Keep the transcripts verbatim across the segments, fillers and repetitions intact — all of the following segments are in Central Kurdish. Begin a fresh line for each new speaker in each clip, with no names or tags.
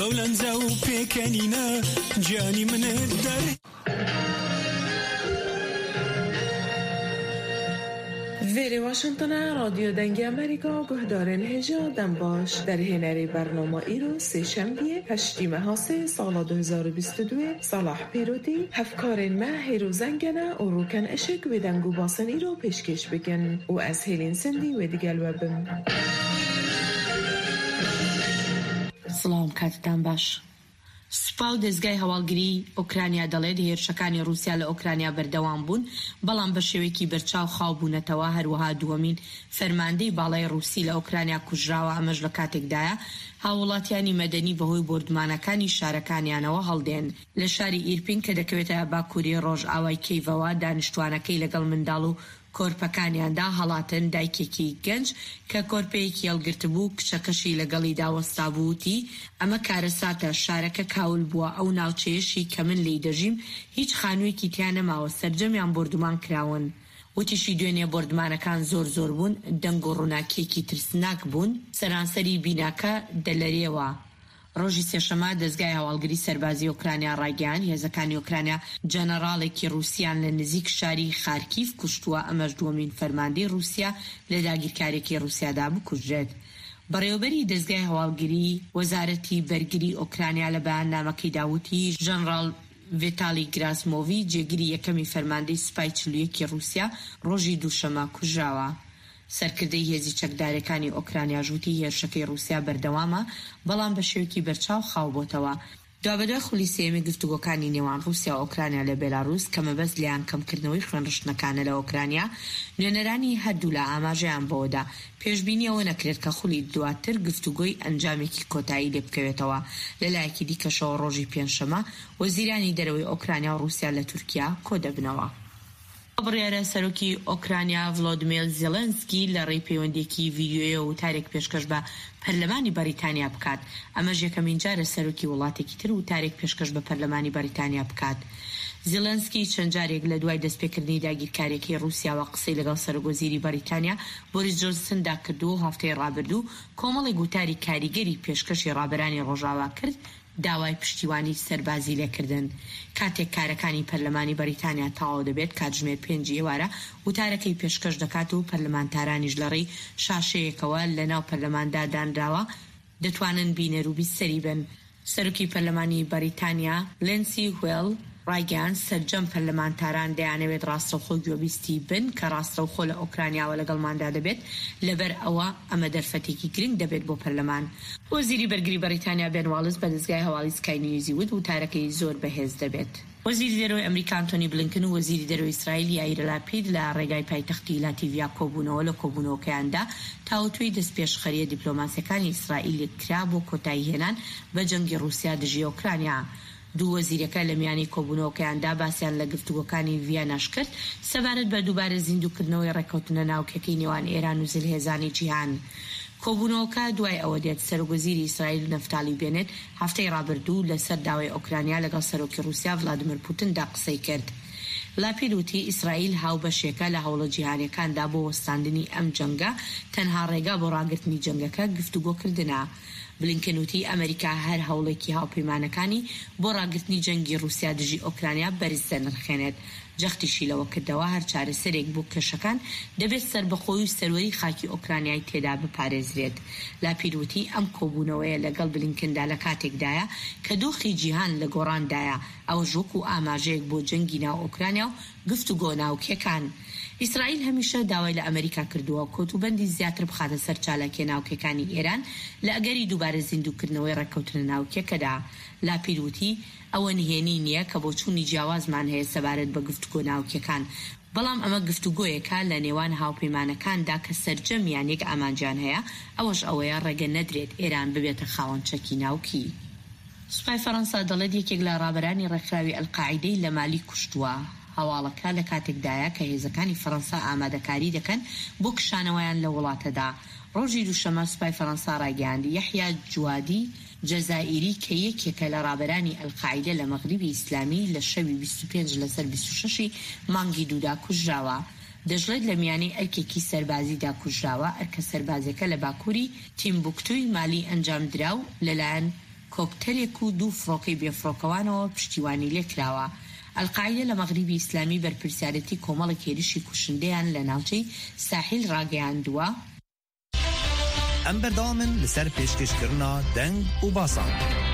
هولنزا وبيكانينا جاني من الدار.
ویری واشنطن رادیو دنگ امریکا گهدارن هجا دن باش در هنری برنامه ایرو سه شنبه هشتیم هاسه سال دو هزار و بیست و دو صلاح پیروتی هفکارن ما هیرو زنگنه و روکن اشک و دنگو باسن ایرو پیشکش بکن و از هیلین سندی و دیگل وبم.
سلام کاتتان باش. سپاو دەستگای هەواڵگری ئۆکرانیا دەڵێت هێرشەکانی رووسیا لە ئۆکرانیا بەردەوام بوون، بەڵام بە شێوەیەکی بەرچاو خاو بوونەتەوە. هەروەها دووەمین فەرماندەی باڵای رووسی لە ئۆکرانیا کوژراوە. ئەمەش لە کاتێکدایە هاوڵاتیانی مەدەنی بەهۆی بۆردمانەکانی شارەکانیانەوە هەڵدێن. لە شاری ئیرپین کە دەکەوێتە باکووری ڕۆژئاوای کیڤەوە، دانیشتوانەکەی لەگەڵ منداڵ و کۆرپەکانیاندا هەڵاتن. دایکێکی گەنج کە کۆرپەیەکی هەڵگرت بوو کچەکەشی لەگەڵی داوەستا بووتی ئەمە کارەساتە، شارەکە کاول بووە، ئەو ناوچەیەشی کە من لێی دەژیم هیچ خانوویەکی تیا نەماوە، سەرجەمیان بۆردمان کراون. وتیشی دوێنێ بۆردمانەکان زۆر زۆر بوون، دەنگ و ڕووناکێکی ترسناک بوون، سەرانسەری بیناکە دەلەرێوە. ڕۆژی سێشەمە دەستگای هەواڵگری سەربازی ئۆکرانیا ڕاگەیان هێزەکانی ئۆکرانیا جەنەڕاڵێکی رووسیان لە نزیک شاری خارکیف کوشتووە. ئەمەش دووەمین فەرماندەی رووسیا لە داگیرکارێکی رووسیادا بکوژرێت. بەڕێوەبەری دەستگای هەواڵگری وەزارەتی بەرگری ئۆکرانیا لە بەیاننامەکەی داوتی ژەنڕاڵ ڤیتالی گراسمۆڤی جێگیری یەکەمی فەرماندەی سوپای چلوویەکی رووسیا ڕۆژی دووشەمە کوژراوە. سەرکردەی هێزی چەکدارەکانی ئۆکرانیا ژووتی هێرشەکەی رووسیا بەردەوامە، بەڵام بە شێوەیەکی بەرچاو خاو بۆتەوە. دوابەدوای خولی سێمی گفتوگۆکانی نێوان رووسیا و ئۆکرانیا لە بێلاڕووس کە مەبەست لیان کەمکردنەوەی خوێنڕشتنەکانە لە ئۆکرانیا، نوێنەرانی هەردوو لە ئاماژەیان بۆدا پێشبینی ئەوە نەکرێت کە خولی دواتر گفتوگۆی ئەنجامێکی کۆتایی لێ بکەوێتەوە. لەلایەکی دیکەشەوە ڕۆژی پێنجشەمە وەزیرانی دەرەوەی ئۆکرانیا و رووسیا لە تورکیا کۆ دەبنەوە. بڕیارە سەرۆکی ئۆکرانیا ڤڵۆدیمیر زێلەنسکی لە ڕێی پەیوەندێکی ڤیدیۆیە و تارێک پێشکەش بە پەرلەمانی بەریتانیا بکات. ئەمەش یەکەمین جارە سەرۆکی وڵاتێکی تر و تارێک پێشکەش بە پەرلەمانی بەریتانیا بکات. زێلەنسکی چەند جارێک لە دوای دەستپێکردنی داگیرکارێکی رووسیاوە قسەی لەگەڵ سەرۆکوەزیری بەریتانیا بۆریس جۆنسندا کردو. هەفتەی ڕابردوو کۆمەڵی گوتاری کاریگەری پێشکەشی ڕابەرانی ڕۆژاوا کرد داوای پشتیوانی سەربازی لێکردن. کاتێک کارەکانی پەرلەمانی بەریتانیا تەواو دەبێت، کاتژمێر پێنجی ئێوارە وتارەکەی پێشکەش دەکات و پەرلەمانتارانیش لە ڕێی شاشەیەکەوە لە ناو پەرلەماندا دانراوە دەتوانن بینەر و بیسەری بن. سەرۆکی پەرلەمانی بەریتانیا لێنسی هوێڵ ڕایگەیان سەرجەم پەرلەمانتاران دەیانەوێت ڕاستەوخۆ گوێبیستی بن کە ڕاستەوخۆ لە ئۆکرانیاوە لەگەڵماندا دەبێت، لەبەر ئەوە ئەمە دەرفەتێکی گرنگ دەبێت بۆ پەرلەمان. وەزیری بەرگری بەریتانیا بێن واڵز بە دەستگای هەواڵی سکای نیوزی وت وتارەکەی زۆر بەهێز دەبێت. وەزیری دەرەوەی ئەمریکا ئەنتۆنی بلینکن و وەزیری دەرەوەی ئیسرائیل یائیر لاپید لە ڕێگای پایتەختی لاتیڤیا کۆبوونەوە لە کۆبوونەوەکەیاندا تاوتوی دەستپێشخەریە دیپلۆماسیەکانی ئیسرائیل کرا بۆ کۆتایی هێنان بە جەنگی رووسیا دژی ئۆکرانیا. دوو وەزیرەکە لە میانی کۆبوونەوەکەیاندا باسییان لە گفتوگۆکانی ڤیاناش کرد سەبارەت بە دووبارە زیندووکردنەوەی ڕێکەوتنە ناوکەکەی نێوان ئێران و زلهێزانی جیهان. کۆبوونەوەکە دوای ئەوە دێت سەرۆکوەزیری ئیسرائیل نەفتالی بێنێت هەفتەی ڕابردوو لەسەر داوای ئۆکرانیا لەگەڵ سەرۆکی رووسیا ڤڵادیمیر پوتیندا قسەی کرد. لاپید وتی ئیسرائیل هاوبەشێکە لە هەوڵە جیهانیەکاندا بۆ وەستاندنی ئەم جەنگە، تەنها ڕێگا بۆ ڕاگرتنی جەنگەکە گفتوگۆکردنە. بلینکن وتی ئەمریکا هەر هەوڵێکی هاوپەیمانەکانی بۆ ڕاگرتنی جەنگی رووسیا دژی ئۆکرانیا بەرز دەنرخێنێت. جەختیشی لەوە کردەوە هەر چارەسەرێک بۆ کێشەکان دەبێت سەربەخۆی و سەروەری خاکی ئۆکرانیای تێدا بپارێزرێت. لاپید وتی ئەم کۆبوونەوەیە لەگەڵ بلینکندا لە کاتێکدایە کە دۆخی جیهان لە گۆڕاندایە، ئەوە ژووک و ئاماژەیەک بۆ جەنگی ناو ئۆکرانیا و گفتوگۆ ناوکیەکان. ئیسرائیل هەمیشە داوای لە ئەمریکا کردووە کۆتوبەندی زیاتر بخاتە سەر چالاکیە ناوکیەکانی ئێران لە ئەگەری دووبارە زیندووکردنەوەی ڕێکەوتنە ناوکیەکەدا. لاپید وتی ئەوە نهێنی نییە کە بۆ چوونی جیاوازمان هەیە سەبارەت بە گفتوگۆ ناوکیەکان، بەڵام ئەمە گفتوگۆیەکە لە نێوان هاوپەیمانەکاندا کە سەرجەمیان یەک ئامانجیان هەیە، ئەوەش ئەوەیە ڕێگە نەدرێت ئێران ببێتە خاوەن چەکی ناوکی. سوپای فەڕەنسا دەڵێت یەکێک لە ڕابەرانی ڕێکخراوی ئەلقاعیدەی لە مالی کوشتووە. هەواڵەکە لە کاتێکدایە کە هێزەکانی فەڕەنسا ئامادەکاری دەکەن بۆ کشانەوەیان لە وڵاتەدا. ڕۆژی دووشەمە سوپای فەڕەنسا ڕاگەیاندی یەحیا جوادی جەزائیری کە یەکێکە لە ڕابەرانی ئەلقاعیدە لە مەغریبی ئیسلامی لە شەوی بیست و پێنج لەسەر بیست و شەشی مانگی دوودا کوژراوە. دەژڵێت لە میانەی ئەرکێکی سەربازیدا کوژراوە. ئەرکە سەربازەکە لە باکووری تیمبوکتوی مالی ئەنجام دراو لەلایەن کۆکتەرێک و دوو فڕۆکەی بێفڕۆکەوانەوە پشتیوانی لێکراوە. القاعدە لە مەغریبی ئیسلامی بەرپرسیارەتی کۆمەڵی هێرشی کوشندەیان لە ناوچەی ساحیل ڕاگەیاندووە.
ئەم بەردەوامن لەسەر پێشکەشکردنا دەنگ و باسان.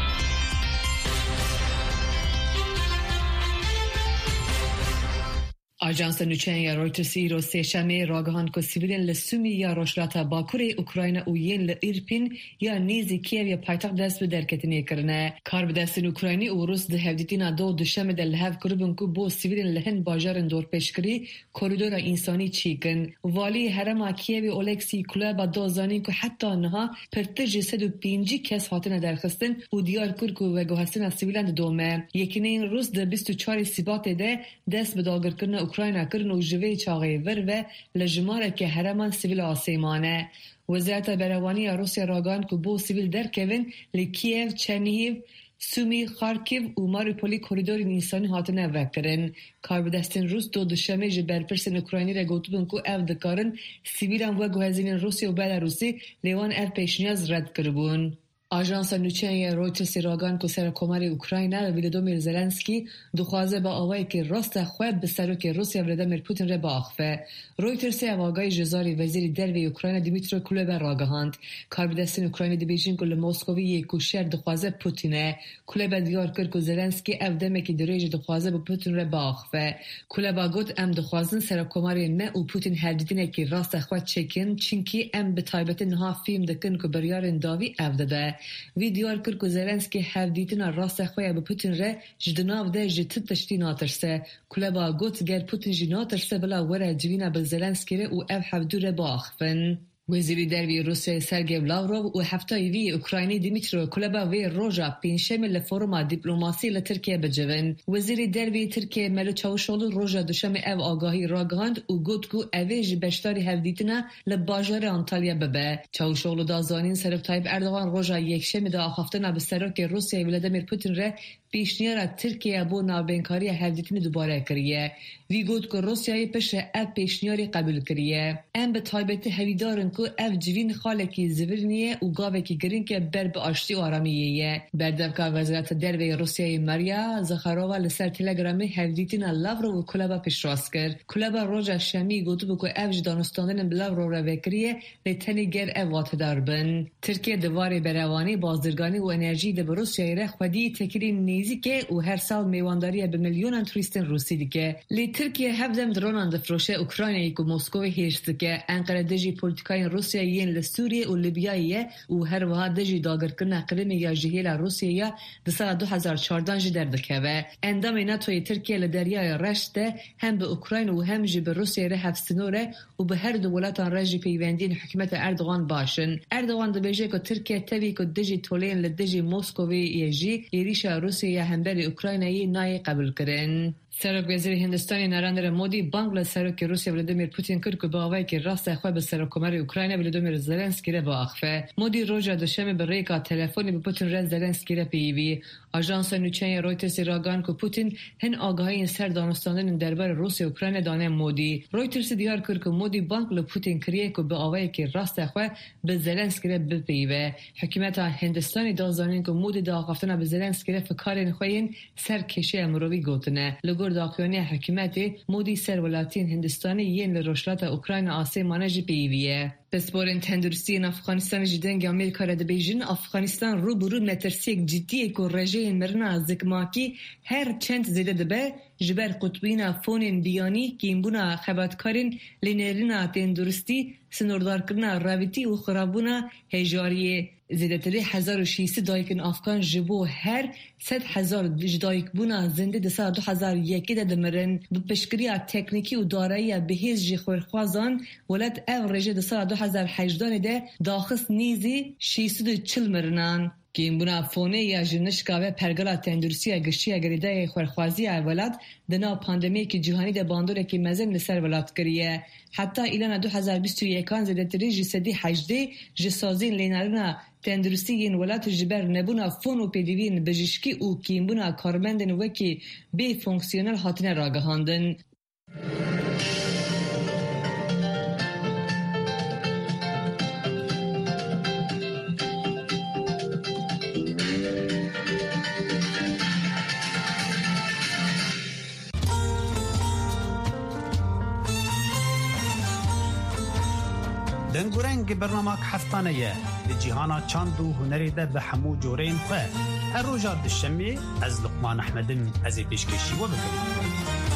آژانس نوچەیە رویترس ئیرۆ سێشەمێ ڕاگەهاند کە سیڤیلên li Sumî ya rojhilata Bakurê Ukrayna û yên li Îrpîn ya nêzî Kiev ya paytext dest bi derketinê kirine. Karbidestên Ukraynî û Rûs di hevdîtîna do duşemê de li hev kiribûn ku bo sivîlên li hin bajarên dorpêşkirî koridora însanî çîkin. Valiyê herema Kievê Oleksî Kuleba da zanîn ku heta niha pirtir ji sed û pêncî kes hatine derxistin û diyar kir ku veguhestina sivîlan di dome. Yekîneyên Rûs di bîst û çarê Sîbatê de dest bi dagirkirina Ukrayna kirin û ji vê çaxê vir ve li jimarekê hereman sivîl asêmane. Wezareta Berevaniya Rûsya ragan ku bo sivîl derkevin li Kiev, Çernihiv, Sumî, Xarkiv û Mariupolê koridorên însanî hatine vekirin. Karbidestên Rûs do duşemê ji berpirsên Ukraynî re gotibin ku ev dikarin sivîlan veguhezînên Rûsya û Belarûsê lê wan ev pêşniyaz red kiribûn. Ajansa nûçeyê Reuters ragan ku Serokkomarê Ukrayna Volodymyr Zelenskî dixwaze bi awayekî rasta xwe bi Serokê Rûsya Vladimir Putin re biaxive. Reuters ev agahî ji zarî Wezîrê Dervê Ukrayna Dmytro Kuleba ragihand. Karbidestên Ukraynî dibêjin ku li Moskowî ku şer dixwaze Putinê. Kuleba diyar kir ku Zelenskî ev demekî dirêj dixwaze bi Putin re biaxive. Kuleba got em dixwazin Serokkomarê me û Putin hevdîtinekî rasta xwe çekin çinkî em bi taybetî niha fîm dikin ku biryarên dawî ev dide. Vî diyar kir ku Zelenskî hevdîtina rasta xwe ya bi Putin re ji di nav de ji ti tiştî natirse. Kuleba got ger Putin jî natirse bila were civîna bi Zelenskî re û ev hevdû re biaxivin. Wezîrê Dervê Rusyayê Sergey Lavrov û heftayî vî Ukraynî Dmytro Kuleba vê roja pênşemê li foruma dîplomasî li Tirkiye bicivin. Wezîrê Dervê Tirkiye Mevlût Çavuşoğlu roja duşemê ev agahî ragihand û got ku evê ji beşdarî hevdîtina li bajarê Antalya bibe. Çavuşoğlu da zanîn Serok Tayyip Erdogan roja yekşemê de axaftina bi Serokê Rusyayê Vladimir Putin re pêşniyara Tirkiye bo navbênkariya hevdîtinê dubare kiriye. Vî got ku Rusyayê piştre ev pêşniyarê qebûl kiriye. Em bi taybetî hevîdarin ku ev civîn xalekî zivîrniye û gavekî giring e ber bi aştî û aramiyê ye. Berdevka Wezareta Dervê Rusyayê Maria Zakharova li ser Telegramê hevdîtina Lavrov û Kuleba pêşrast kir. Kuleba roja şemî gotibû ku ev ji danûstandanên bi Lavrov re vekiriye lê tenê ger ev watedar bin. Tirkiye di varê berevanî, bazirganî û enerjî de bi Rusyayê re xwedî tekirîn nêzik û her sal mêwandariya bi milyonan turîstên Rûsî dike. Lê Tirkiye hevdem dronan difroşe Ukraynayê ku Moskowê hêrş dike. Enkere dijî polîtikayên Rusyayê yên li Sûriye û Libyayê ye û her wiha dijî dagirkirina Qrimê ya ji hêla Rusyaya di sala du hezar û çardan jî derdikeve. Endamê NATOyê Tirkiye li Deryaya Reş de hem bi Ukrayna û hem jî bi Rusyayê re hevstinor e û bi her du welatan re jî peywendiyên hikûmeta Erdogan başin. Erdogan dibêje ku Tirkiye tevî ku dijî toleyên li dijî Moskowê jî êrişa Rusyaya hemberî Ukraynayê nayê qebûl kirin. Serok Wezîrê Hindistanê Narendra Modî bang li Serokê Rusya Vladimir Putin kir ku bi awayekî rasta xwe bi Serokkomarê Ukrayna Volodymyr Zelenskî re biaxive. Modî roja duşemê bi rêka telefonê bi Putin re Zelenskî re peyivî. Ajansa nûçeyê Reuters ragan ku Putin hin agahiyên ser danûstandanên derbarê Rusya Ukrayna dane Modî. Reuters diyar kir ku Modî bang li Putin kiriye ku bi awayekî rasta xwe bi Zelenskî re bipeyive. Hikûmeta Hindistanê da zanîn ku Modî di axaftina bi Zelenskî re fikarên xwe yên ser kêşeya mirovî gotine. Li gor daxuyaniya hikûmetê Modî ser welatiyên Hindistanê yên li rojhilata Ukrayna asêmane jî peyivî. Pisporên tenduristiyên Afxanistanê ji dengê Amerîka re dibêjin Afxanistan rûbirû metirsiyek ciddiyê ku rejeyên mirina zikmakî her çend zêde dibe ji ber qutbîna fonên biyanî, kînbûna xebatkarên lê nêrîna tenduristî, sinodarkirina rewîtî û xirabûna hêjariyê. Zêdetirî hezar û şîsî dayikên Afgan ji bo her sed hezar ji dayikbûna zindê di sala du hezar yekê de dimirin. Bi piştgiriya teknîkî û darayiya bihêz jî xwêrxwazan, welat ev rêje di sala du hezar hejdanê de daxist nîzî şîsî û çil mirinan. Kînbûna fonê ya ji nişka ve pergala tenduristiya giştiya girêdayê xwêrxwaziya welat di nav pandemiyekî cîhanî de bandorekî mezin li ser welat kiriye. Heta îlana du hezar bîst û yekan zêdetirî ji sedî hejdê ji sazên lênarina tenduristiyên welat ji ber nebûna fon û pêdiviyên bijîşkî û kînbûna karmendên wekî bê fonksiyonel hatine ragihandin.
آهنگ برنامه هفتانه لجیهانا چاند و هنری ده به همو جورین خواه هر روژا دشمی از لقمان احمدم از پیشکشی و بکنیم.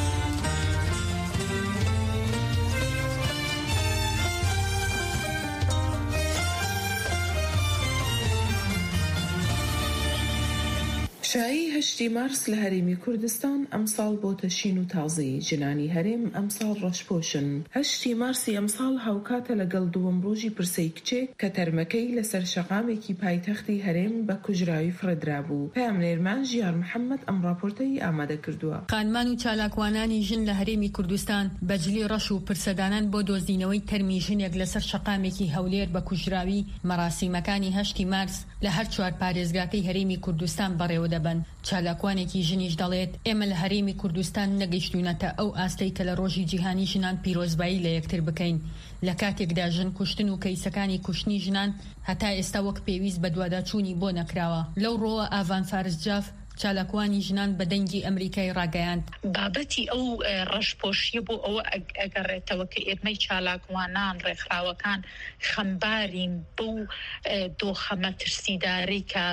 شایی هشتی مارس لهرمی کردستان امسال بۆ تەشین و تازی جنانی هەرێم ئەمساڵ ڕەشپۆشن. هەشتی مارسی ئەمساڵ هاوکاتە لەگەڵ دووەم ڕۆژی پرسەی کچێک کە تەرمەکەی لەسەر شەقامێکی پایتەختی هەرێم بە کوژراوی فرەدرا بوو. پەیامنێرمان ژیار محەممەد ئەم راپۆرتەی ئامادە کردووە.
خانمان و چالاکوانانی ژن لە هەرێمی کوردستان بەجلی ڕەش و پرسەدانان بۆ دۆزینەوەی تەرمی ژنێک لەسەر شەقامێکی هەولێر بە کوژراوی مەراسیمەکانی هەشتی مارس لە هەر چوار پارێزگاکەی هەرێمی کوردستان بەڕێوە دەبن. چالاکوانێکی ژنیش دەڵێت ئێمە لە هەرێمی کوردستان نەگەیشتوونەتە ئەو ئاستەی کە لە ڕۆژی جیهانی ژنان پیرۆزبایی لە یەکتر بکەین. لە کاتێکدا ژن کوشتن و کەیسەکانی کوشتنی ژنان هەتا ئێستا وەک پێویست بە دوواداچوونی بۆ نەکراوە. لەو ڕۆوە ئاڤان فارسجاف چالاکوانی ژنان بە دەنگی ئەمریکای ڕاگەیاند.
بابەتی ئەو ڕەشپۆشیە بۆ ئەوە ئەگەڕێتەوە کە ئێمەی چالاکوانان ڕێکخراوەکان خەمبارین بەو دۆخەمە ترسیداری کە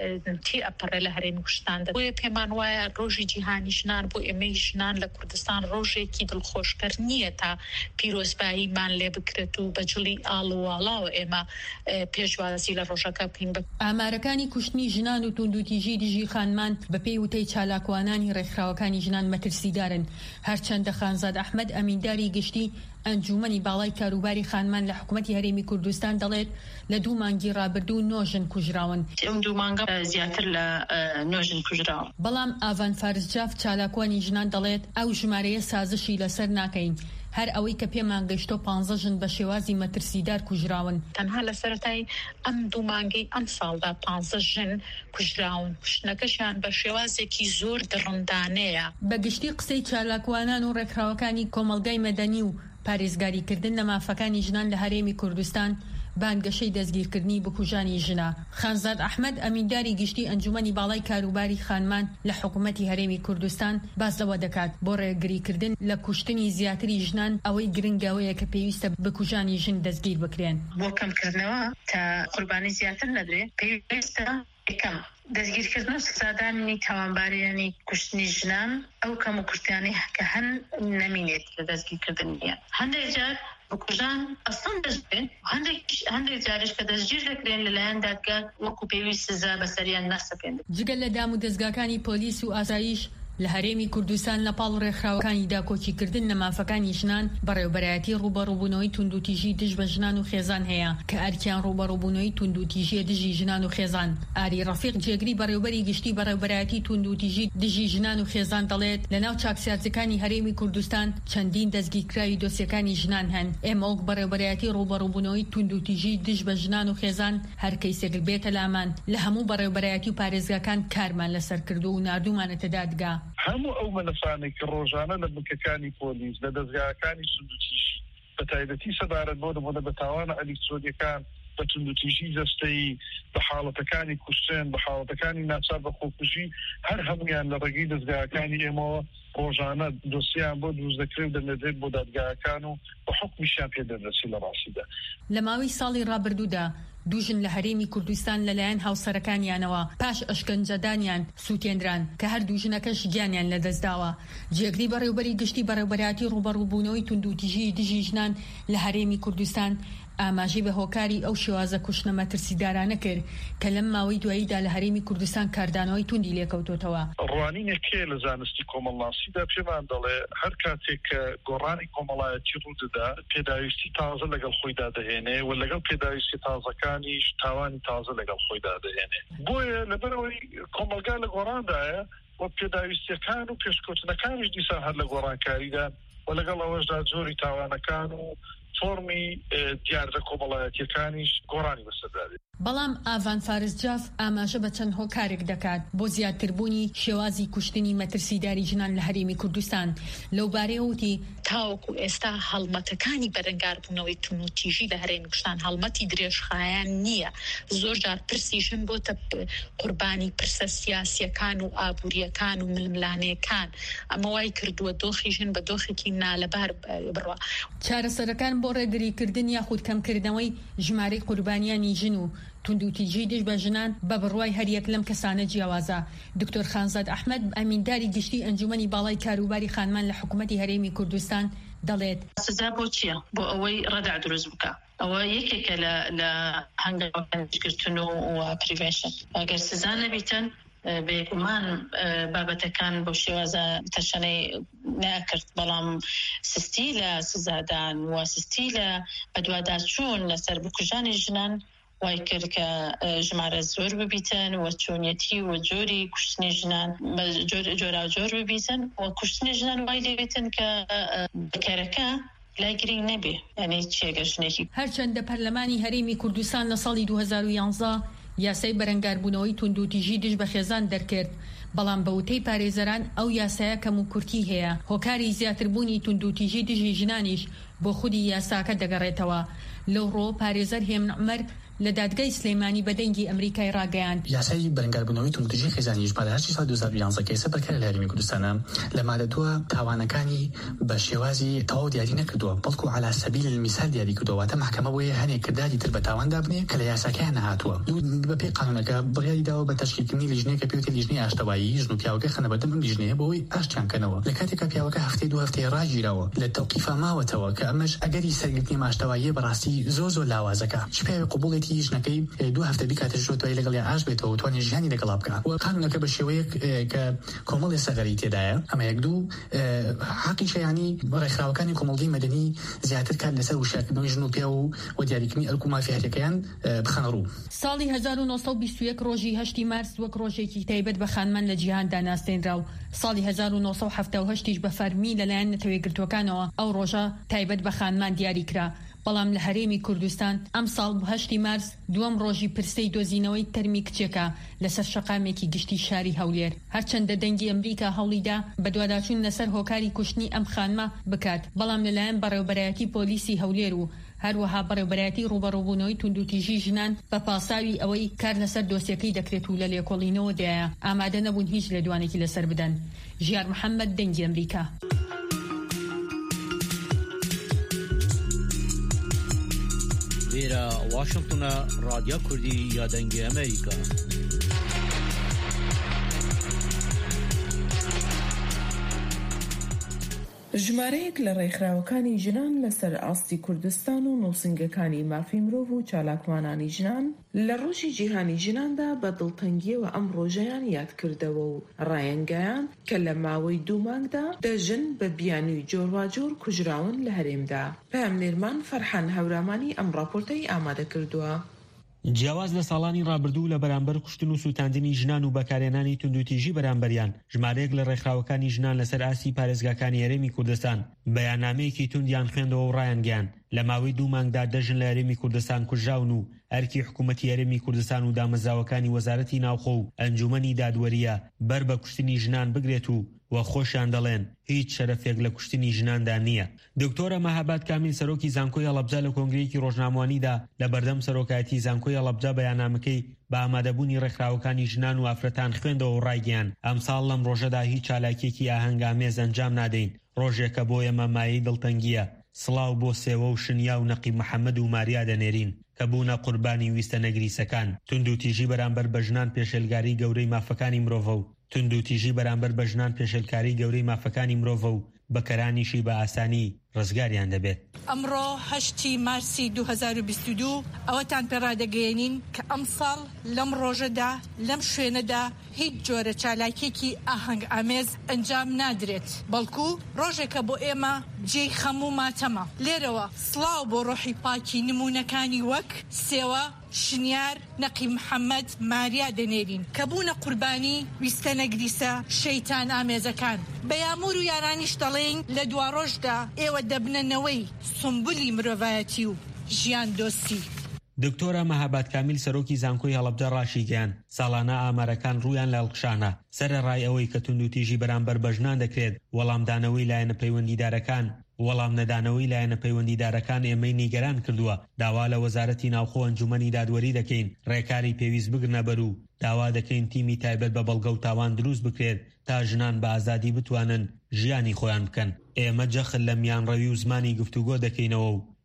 تێ ئەپەڕێ لە هەرێمی کوردستاندا. بۆیە پێمان وایە ڕۆژی جیهانی ژنان بۆ ئێمەی ژنان لە کوردستان ڕۆژێکی دڵخۆشکەر نییە تا پیرۆزباییمان لێ بکرێت و بەجلی ئاڵوواڵاوە ئێمە پێشوازی لە ڕۆژەکە بکەین.
ئامارەکانی کوشتنی ژنان و توندوتیژی دژی خانمان بە پێی وتەی چالاکوانانی ڕێکخراوەکانی ژنان مەترسیدارن. هەرچەندە خانزاد ئەحمەد ئەمینداری گشتی ئەنجومەنی باڵای کاروباری خانمان لە حکوومەتی هەرێمی کوردستان دەڵێت لە دوو مانگی ڕابردوو نۆژن کوژراون.
ئەم دوو مانگە زیاتر لە نۆژن کوژراون.
بەڵام ئاڤان فارسجاف چالاکوانی ژنان دەڵێت ئەو ژمارەیە سازشی لەسەر ناکەین. هەر ئەوەی کە پێمان گەیشتۆ پانزە ژن بە شێوازی مەترسیدار کوژراون.
تەنها لە سەرەتای ئەم دوو مانگەی ئەم ساڵدا پانزە ژن کوژراون. کوشتنەکەشیان بە شێوازێکی زۆر دڕندانەیە.
بەگشتی قسەی چالاکوانان و ڕێکخراوەکانی کۆمەڵگای مەدەنی و پارێزگاریکردن لە مافەکانی ژنان لە هەرێمی کوردستان بانگەشەی دەستگیرکردنی بکوژانی ژنا. خانزاد ئەحمەد ئەمینداری گشتی ئەنجومەنی باڵای کاروباری خانمان لە حکوومەتی هەرێمی کوردستان باس لەوە دەکات بۆ ڕێگریکردن لە کوشتنی زیاتری ژنان ئەوەی گرنگەوەیە کە پێویستە بکوژانی ژن دەستگیر بکرێن.
بۆ کەمکردنەوە تا قوربانی زیاتر نەدرێت پێویستە یەکەم دەستگیرکردن و سزادانی تاوانباریانی کوشتنی ژنان ئەو کەم و کورتیانی کە هەن نەمینێت لە دەستگیرکردن نیە. هەندێک جار بکوژان ئەسڵ دەستێن هەندێک جاریش کە دەستگیر دەکرێن لەلایەن دادگا وەکو پێویست سزا بەسەریان نەسەپێن.
جگەل لە دام و دەستگاکانی پۆلیس و ئاسایش لە هەرێمی کوردستان لە پاڵ ڕێکخراوەکانی داکۆچیکردن لە مافەکانی ژنان بەڕێوەبەرایەتی ڕوبەڕووبوونەوەی توندوتیژی دژ بە ژنان و خێزان هەیە کە ئەرکیان ڕوبەڕووبوونەوەی توندوتیژی دژی ژنان و خێزان. ئاری ڕەفیق جێگری بەڕێوەبەری گشتی بەڕێوەبەرایەتی توندوتیژی دژی ژنان و خێزان دەڵێت لەناو چاکسیارچەکانی هەرێمی کوردستان چەندین دەستگیرکراوی دۆسیەکانی ژنان هەن. ئێمە وەک بەڕێوەبەرایەتی ڕوبەڕووبوونەوەی توندوتیژی دژ بە ژنان و خێزان هەر کەیسێک بێتە لامان لە هەموو بەڕێوەبەرایەتی و پارێزگاکان کارمان لەسەر کردو و ناردوومانەتە دادگا.
هەموو ئەو مەلەفانێک کە ڕۆژانە لە بنکەکانی پۆلیس لە دەستگاکانی توندوتیژی بە تایبەتی سەبارەت بۆ دەبوونە بە تاوانە ئەلیکترۆنیەکان بە توندوتیژی جەستەیی بە حاڵەتەکانی کوشتن بە حاڵەتەکانی ناچار بە خۆکوژی هەر هەمویان لە ڕێگەی دەستگاکانی ئێمەوە ڕۆژانە دۆسییان بۆ دروست دەکرێت دەنێدرێت بۆ دادگاکان و بە حکمیشیان پێدەدرسی لە ڕاستیدا.
لە ماوەی ساڵی ڕابردوودا دوژن لە هەرێمی کوردستان لەلایەن هاوسەرەکانیانەوە پاش ئەشکەنجەدانیان سووتێنران کە هەر دوژنەکەش گیانیان لەدەستداوە. جێگری بەڕێوەبەری گشتی بەڕێوەبەرایەتی ڕوبەڕووبوونەوەی توندوتیژی دژی ژنان لە هەرێمی کوردستان ئاماژەی بە هۆکاری ئەو شێوازە کوشتنە مەترسیدارانە کرد کە لەم ماوەی دواییدا لە هەرێمی کوردستان کاردانەوەی توندی لێکەوتۆتەوە.
ڕوانینێکێ لە زانستی کۆمەڵناسیدا پێمان دەڵێ هەر کاتێک کە گۆڕانی کۆمەڵایەتی ڕوودەدا پێداویستی تازە لەگەڵ خۆیدا دەهێنێ و لەگەڵ پێداویستی تازەکانیش تاوانی تازە لەگەڵ خۆیدا دەهێنێ. بۆیە لەبەرەوەی کۆمەلگا لە گۆڕاندایە و پێداویستیەکان و پێشکەوتنەکانیش دیسان هەر لە گۆڕانکاریدا و لەگەڵ ئەوەشدا جۆری تاوانەکان و فۆرمی دیاردە کۆمەڵایەتیەکانیش گۆڕانی بەسەردادێت.
بەڵام ئاڤان فارسجاف ئاماژە بە چەند هۆکارێک دەکات بۆ زیاتربوونی شێوازی کوشتنی مەترسیداری ژنان لە هەرێمی کوردستان. لەو بارەیە وتی
تاوەکو ئێستا هەڵمەتەکانی بەرەنگاربوونەوەی توندوتیژی لە هەرێمی کوردستان هەڵمەتی درێژخایان نییە. زۆر جار پرسیژن بۆتە قوربانی پرسە سیاسیەکان و ئابوووریەکان و ململانەکان. ئەمە وای کردووە دۆخی ژن بە دۆخێکی نالەبار بڕوە.
چارەسەرەکان بۆ بۆ ڕێگریکردن یاخود کەمکردنەوەی ژمارەی قوربانیانی ژن و توندوتیژی دژ بە ژنان بە بڕوای هەریەک لەم کەسانە جیاوازە. دکتۆر خانزاد ئەحمەد ئەمینداری گشتی ئەنجومەنی باڵای کاروباری خانمان لە حکوومەتی هەرێمی کوردستان دەڵێت
سزا بۆ چییە؟ بۆ ئەوەی ڕەدع دروست بکە. ئەوە یەکێکە لە هەنگاوگرتن و پریڤێنشن. ئەگەر سزا نەبیتن بێگومان بابەتەکان بۆ شێوازە تەشەنەی ناکرد، بەڵام سستی لە سزادان و سستی لە بەدواداچوون لەسەر بکوژانی ژنان وای کرد کە ژمارە زۆر ببیتن و چۆنیەتی و جۆری کوشتنی ژنان جۆرا جۆر ببیتن و کوشتنی ژنان وای لێبێتن کە بەکارەکە لای گرنگ نەبێ، یعنی چێگە ژنێکی.
هەرچەندە پەرلەمانی هەرێمی کوردستان لە ساڵی دوو هەزار و یانزە یاسای بەرەنگاربوونەوەی توندوتیژی دژ بە خێزان دەرکرد، بەڵام بە وتەی پارێزەران ئەو یاسایە کەم و کورتی هەیە. هۆکاری زیاتربوونی توندوتیژی دژی ژنانیش بۆ خودی یاساکە دەگەڕێتەوە. لەو ڕۆ پارێزەر هێمن عومەر لە دادگای سلەیمانی بەدەنگی ئەمریکای ڕاگەیاند.
یاسای بەرەنگاربوونەوەی توندوتیژی خێزانیش بەداهشتی ساڵی دوو هەزار و یانزە کە ئێستا بەکار لە هەرێمی کوردستانە لە مادەتوە تاوانەکانی بە شێوازی تەواو دیاری نەکردووە، بەڵکو عەلا سەبیل المثال دیاری کردووە. واتە محکەمە بۆیە هەنێک کرداری تر بە تاوان دابنێ کە لە یاساکەیان نەهاتووە. بەپێی قانونەکە بڕیاری داوە بە تەشکیلکردنی لیژنەیە کە پێوتێ لیژنەی ئاشتەوایی ژن و پیاوەکە خەنە بەردەم ئەم لیژنەیە بۆەوەی ئاشتیانکەنەوە. لە کاتێکە پیاوەکە هەفتەی دوو هەفتەی ڕاگیراوە لە تەوقیفە ماوەتەوە کە ئەمەش ئەگەری سەرگرتنی ئاشتەواییە بەڕاستی زۆر زۆر لاوازەکە. چ پیاوی قبوڵێتی ژنەکەی دوو هەفتە بیکاتە ژۆتەوەی لەگەڵ یا ئاش بێتەوە توانێت ژیانی لەگەڵا بکە. و قانونەکە بە شێوەیەک کە کۆمەڵی سەغەری تێدایە. ئەمە یەک دوو حەقی شەیانی ڕێکخراوەکانی کۆمەڵگەی مەدەنی زیاتر کات لەسەر وشارکردنەوەی ژن و پیا و و دیاریکردنی ئەرک و مافی هەرێکەکان بخەنە ڕوو.
ساڵی هەزار و نۆ سەد و بیست و یەک ڕۆژی هەشتی مارس وەک ڕۆژێکی تایبەت بە خانمان لە جیهاندا ناستێنرا و ساڵی هەزار و نۆ سەد و هەفتە و هەشتیش بە فەرمی لەلایەن نەتەوەیەکگرتووەکانەوە ئەو ڕۆژە تایبەت بە خانمان دیاری کرا. بەڵام لە هەرێمی کوردستان ئەم ساڵ هەشتی مارس دووەم ڕۆژی پرسەی دۆزینەوەی تەرمی کچێکە لەسەر شەقامێکی گشتی شاری هەولێر. هەرچەندە دەنگی ئەمریکا هەوڵیدا بە دوواداچوون لەسەر هۆکاری کوشتنی ئەم خانمە بکات، بەڵام لەلایەن بەڕێوەبەرایەتی پۆلیسی هەولێر و هەروەها بەڕێوەبەرایەتی ڕوبەڕووبوونەوەی توندوتیژی ژنان بە پاساوی ئەوەی کار لەسەر دۆسیەکەی دەکرێت و لە لێکۆڵینەوە دایە ئامادە نەبوون هیچ لە دوانێکی لەسەر بدەن. ژیار محەممەد، دەنگی ئەمریکا.
لێرە واشنگتنە رادیۆ کوردی یا دەنگی ئەمریکا.
ژمارەیەک لە ڕێکخراوەکانی ژنان لەسەر ئاستی کوردستان و نووسنگەکانی مافی مرۆڤ و چالاکوانانی ژنان لە ڕۆژی جیهانی ژناندا بە دڵتەنگیەوە ئەم ڕۆژەیان یاد کردەوە و ڕایەنگەیان کە لە ماوەی دوو مانگدا دەژن بە بیانووی جۆرواجۆر کوژراون لە هەرێمدا. پامنێرمان فەرحان هەورامانی ئەم راپۆرتەی ئامادە کردووە.
جیاواز لە ساڵانی ڕابردوو لە بەرامبەر کوشتن و سوتاندنی ژنان و بەکارهێنانی توندوتیژی بەرامبەریان ژمارەیەک لە ڕێکخراوەکانی ژنان لەسەر ئاستی پارێزگاکانی هەرێمی کوردستان بەیاننامەیەکی توندیان خوێندەوە و ڕایانگەیان لە ماوەی دوو مانگدا دەژن لە هەرێمی کوردستان کوژراون و ئەرکی حکوومەتی هەرێمی کوردستان و دامەزراوەکانی وەزارەتی ناوخۆ و ئەنجومەنی دادوەریە بەر بە کوشتنی ژنان بگرێت و و خۆشیان دەڵێن هیچ شەرەفێک لە کوشتنی ژناندا نییە. دکتۆرە مەهاباد کامیل سەرۆکی زانکۆی هەڵەبجە لە کۆنگرەیەکی ڕۆژنامەوانیدا لە بەردەم سەرۆکایەتی زانکۆی هەڵەبجە بەیاننامەکەی بە ئامادەبوونی ڕێکخراوەکانی ژنان و ئافرەتان خوێندەوە و ڕایگەیاند ئەمساڵ لەم ڕۆژەدا هیچ چالاکیەکی ئاهەنگامێز ئەنجام نادەین. ڕۆژێکە بۆ ئێمە مایەی دڵتەنگیە. سڵاو بۆ سێوە و شنیا و نەقی محەممەد و ماریا دەنێرین کە بوونە قوربانی ویستە نەگریسەکان. توندوتیژی بەرامبەر بە ژنان پێشێلگاری گەورەی مافەکانی مرۆڤە و توندوتیژی بەرامبەر بە ژنان پێشێلکاری گەورەی مافەکانی مرۆڤە و بەکەرانیشی بە ئاسانی ڕزگاریان دەبێت.
ئەمڕۆ هەشتی مارسی دوو هەزار و بیست و دوو ئەوەتان پێڕادەگەیەنین کە ئەم ساڵ لەم ڕۆژەدا لەم شوێنەدا هیچ جۆرە چالاکێکی ئاهەنگ ئامێز ئەنجام نادرێت، بەڵکو ڕۆژێکە بۆ ئێمە جێی خەموو ماتەمە. لێرەوە سڵاو بۆ ڕۆحی پاکی نمونونەکانی وەک سێوە، شنیار، نەقی محەممەد، ماریا دەنێرین کە بوونە قوربانی ویستە نەگریسە شەیتان ئامێزەکان. بە یامور و یارانیش دەڵێن لە دوا ڕۆژدا ئێوە دەبنەنەوەی سمبولی مرۆڤایەتی و ژیان دۆستی.
دکتۆرە مەهاباد کامیل سەرۆکی زانکۆی هەڵەبجە ڕاشیگەیان ساڵانە ئامارەکان ڕوویان لە هەڵقشانە سەرەڕای ئەوەی کە توندوتیژی بەرامبەر بە ژنان دەکرێت وەڵامدانەوەی لایەنە پەیوەندیدارەکان وەڵام نەدانەوەی لایەنە پەیوەندیدارەکان ئێمەی نیگەران کردووە. داوا لە وەزارەتی ناوخۆ ئەنجومەنی دادوەری دەکەین ڕێکاری پێویست بگرنە بەر و داوا دەکەین تیمی تایبەت بە بەڵگە و تاوان دروست بکرێت تا ژنان بە ئازادی بتوانن ژیانی خۆیان بکەن. ئێمە جەخل لە میانڕەوی و زمانی گفتوگۆ دەکەینەوە و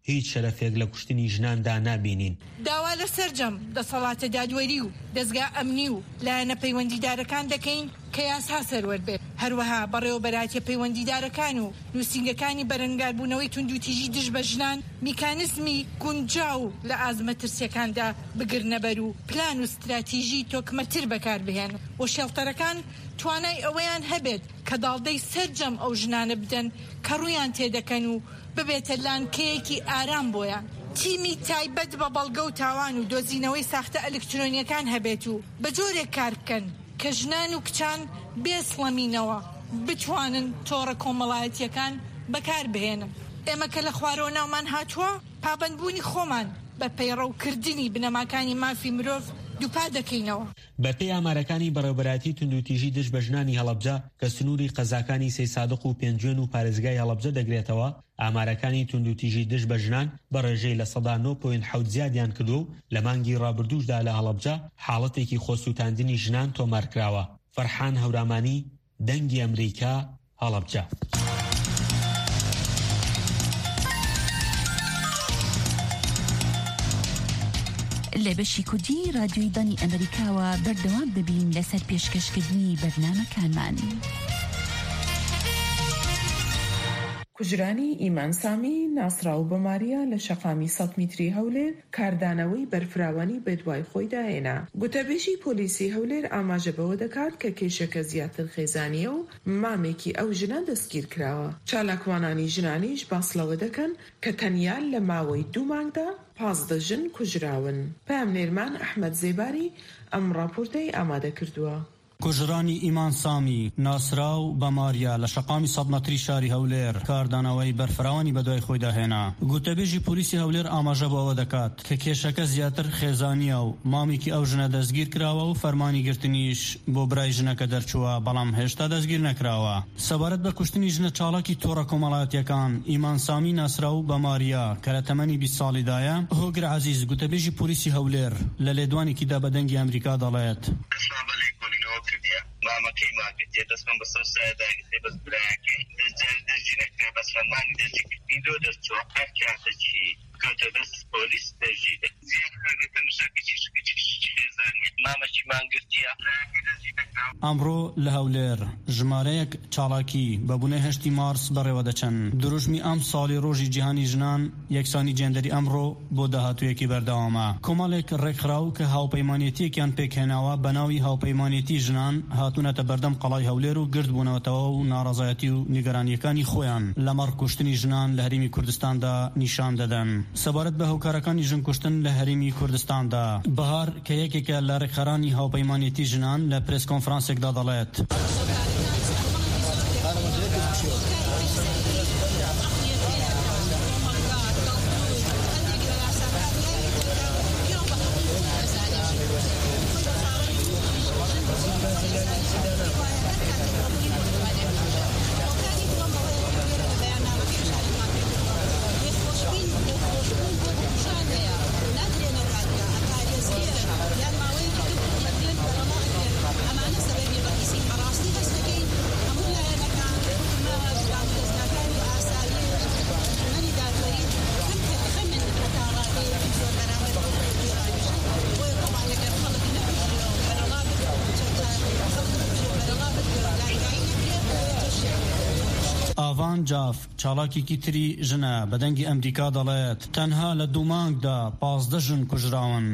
هیچ شەرەفێک لە کوشتنی ژناندا نابینین.
داوا لە سەرجەم دەسەڵاتە دادوەری و دەستگا ئەمنی و لایەنە پەیوەندیدارەکان دەکەین کە یاسا سەروەربێت. هەروەها بەڕێوەبەراتیە پەیوەندیدارەکان و نووسینگەکانی بەرەنگاربوونەوەی توندوتیژی دژ بە ژنان میکانیزمی گونجاو لە ئازمە ترسیەکاندا بگرنەبەر و پلان و استراتیژی تۆکمەتر بەکاربهێن و شێڵتەرەکان توانای ئەوەیان هەبێت کە داڵدەی سەرجەم ئەو ژنانە بدەن کە ڕوویان تێدەکەن و ببێتە لانکەیەکی ئارام بۆیان. تیمی تایبەت بە بەڵگە و تاوان و دۆزینەوەی ساختە ئەلکترۆنیەکان هەبێت و بە جۆرێک کار بکەن کە ژنان و کچان بێسڵەمینەوە بتوانن تۆڕە کۆمەڵایەتیەکان بەکار بهێنن. ئێمە کە لە خوارەوە ناومان هاتووە پابەندبوونی خۆمان بە پەیڕەوکردنی بنەماکانی مافی مرۆڤ دووپا دەکەینەوە.
بەپێی ئامارەکانی بەڕێوەبەراتی توندوتیژی دژ بە ژنانی هەڵەبجە کە سنووری قەزاکانی سەی سادق و پێنجێن و پارێزگای هەڵەبجە دەگرێتەوە، ئامارەکانی توندوتیژی دژ بە ژنان بەڕێژەی لە سەدا نۆ پۆینت حەوت زیادیان کردو و لە مانگی ڕابردووشدا لە هەڵەبجە حاڵەتێکی خۆسووتاندنی ژنان تۆمارکراوە. فەرحان هەورامانی، دەنگی ئەمریکا، هەڵەبجە.
لە بەشی کوردی رادیۆی دانی ئەمریکاوە بەردەوام ببین لەسەر پێشکەشکردنی بەرنامەکانمان.
کوژرانی ئیمان سامی ناسراو بەماریە لە شەقامی سەد میتری هەولێر کاردانەوەی بەرفراوانی بەدوای خۆی داهێنا. گوتەبێژی پۆلیسی هەولێر ئاماژە بەوە دەکات کە کێشەکە زیاتر خێزانیە و مامێکی ئەو ژنە دەستگیر کراوە. چالاکوانانی ژنانیش باسلەوە دەکەن کە تەنیا لە ماوەی دوو مانگدا پازدە ژن کوژراون. پامنێرمان ئەحمەد زێباری ئەم ڕاپۆرتەی ئامادە کردووە.
کوژرانی ئیمان سامی ناسراو بەماریە لە شەقامی سەد مەتری شاری هەولێر کاردانەوەی بەرفراوانی بەدوای خۆی داهێنا. گوتەبێژی پۆلیسی هەولێر ئاماژە بەوە دەکات کە کێشەکە زیاتر خێزانیە و مامێکی ئەو ژنە دەستگیر کراوە و فەرمانی گرتنیش بۆ برای ژنەکە دەرچووە، بەڵام هێشتا دەستگیر نەکراوە. سەبارەت بە کوشتنی ژنە چاڵاکی تۆڕە کۆمەڵایەتیەکان ئیمان سامی ناسراو بەماریە کە لە تەمەنی بیست ساڵیدایە. هۆگر عەزیز گوتەبێژی پۆلیسی هەولێر لە لێدوانێکیدا بە دەنگی ئەمریکا دەڵێت
مامەکەی ماکردێ دەستم بە سەر سایداگەی بەس برایەکەی دەرجینەکە بەس فەرمانی دەرجیکردنی دۆ دەرچووە هەر کاتەکی کەوتە دەست پۆلیس دەرجیدە زیاد هەگەتە مشاکە چیشکە چیشکی خێزانیە مامەکی مانگرتیە برایەکەی دەرجینەکە.
ئەمڕۆ لە هەولێر ژمارەیەک چاڵاکی بە بوونەی هەشتی مارس بەڕێوە دەچن. دروژمی ئەم ساڵی ڕۆژی جیهانی ژنان یەکسانی جێندەری ئەمڕۆ بۆ داهاتوویەکی بەردەوامە. کۆمەڵێک ڕێکخراو کە هاوپەیمانێتیەکیان پێکهێناوە بە ناوی هاوپەیمانێتی ژنان هاتوونەتە بەردەم قەڵای هەولێر و گرد بوونەوەتەوە و ناڕەزایەتی و نیگەرانیەکانی خۆیان لەمەڕ کوشتنی ژنان لە هەرێمی کوردستاندا نیشان دەدەن. سەبارەت بە هۆکارەکانی ژن کوشتن لە هەرێمی کوردستاندا بەهار کە یەکێکە لە ڕێکخەرانی هاوپەیمانێتی ژنان لە پرێس کۆنفرانسێکدا دەڵێت ئاڤان جاف چاڵاکێکی تری ژنە بە دەنگی ئەمریکا دەڵێت تەنها لە دوو مانگدا پازدە ژن کوژراون.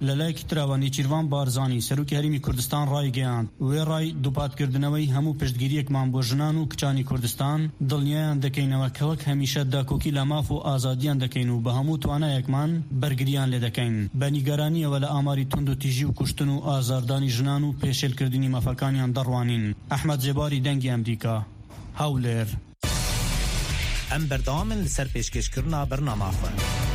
لەلایەکی ترەوە نێچیروان بارزانی سەرۆکی هەرێمی کوردستان ڕایگەیاند وێ ڕای دووپاتکردنەوەی هەموو پشتگیریەکمان بۆ ژنان و کچانی کوردستان دڵنیایان دەکەینەوە کە وەک هەمیشە داکۆکی لە ماف و ئازادیان دەکەین و بە هەموو توانایەکمان بەرگریان لێ دەکەین بە نیگەرانیەوە لە ئاماری تند و تیژی و کوشتن و ئازاردانی ژنان و پێشێلکردنی مەفەکانیان دەڕوانین. ئەحمەد جێباری دەنگی ئەمریکا، هەولێر.
ئەم بەردەوامن لەسەر پێشکەشکردنا بەرنامەخۆ.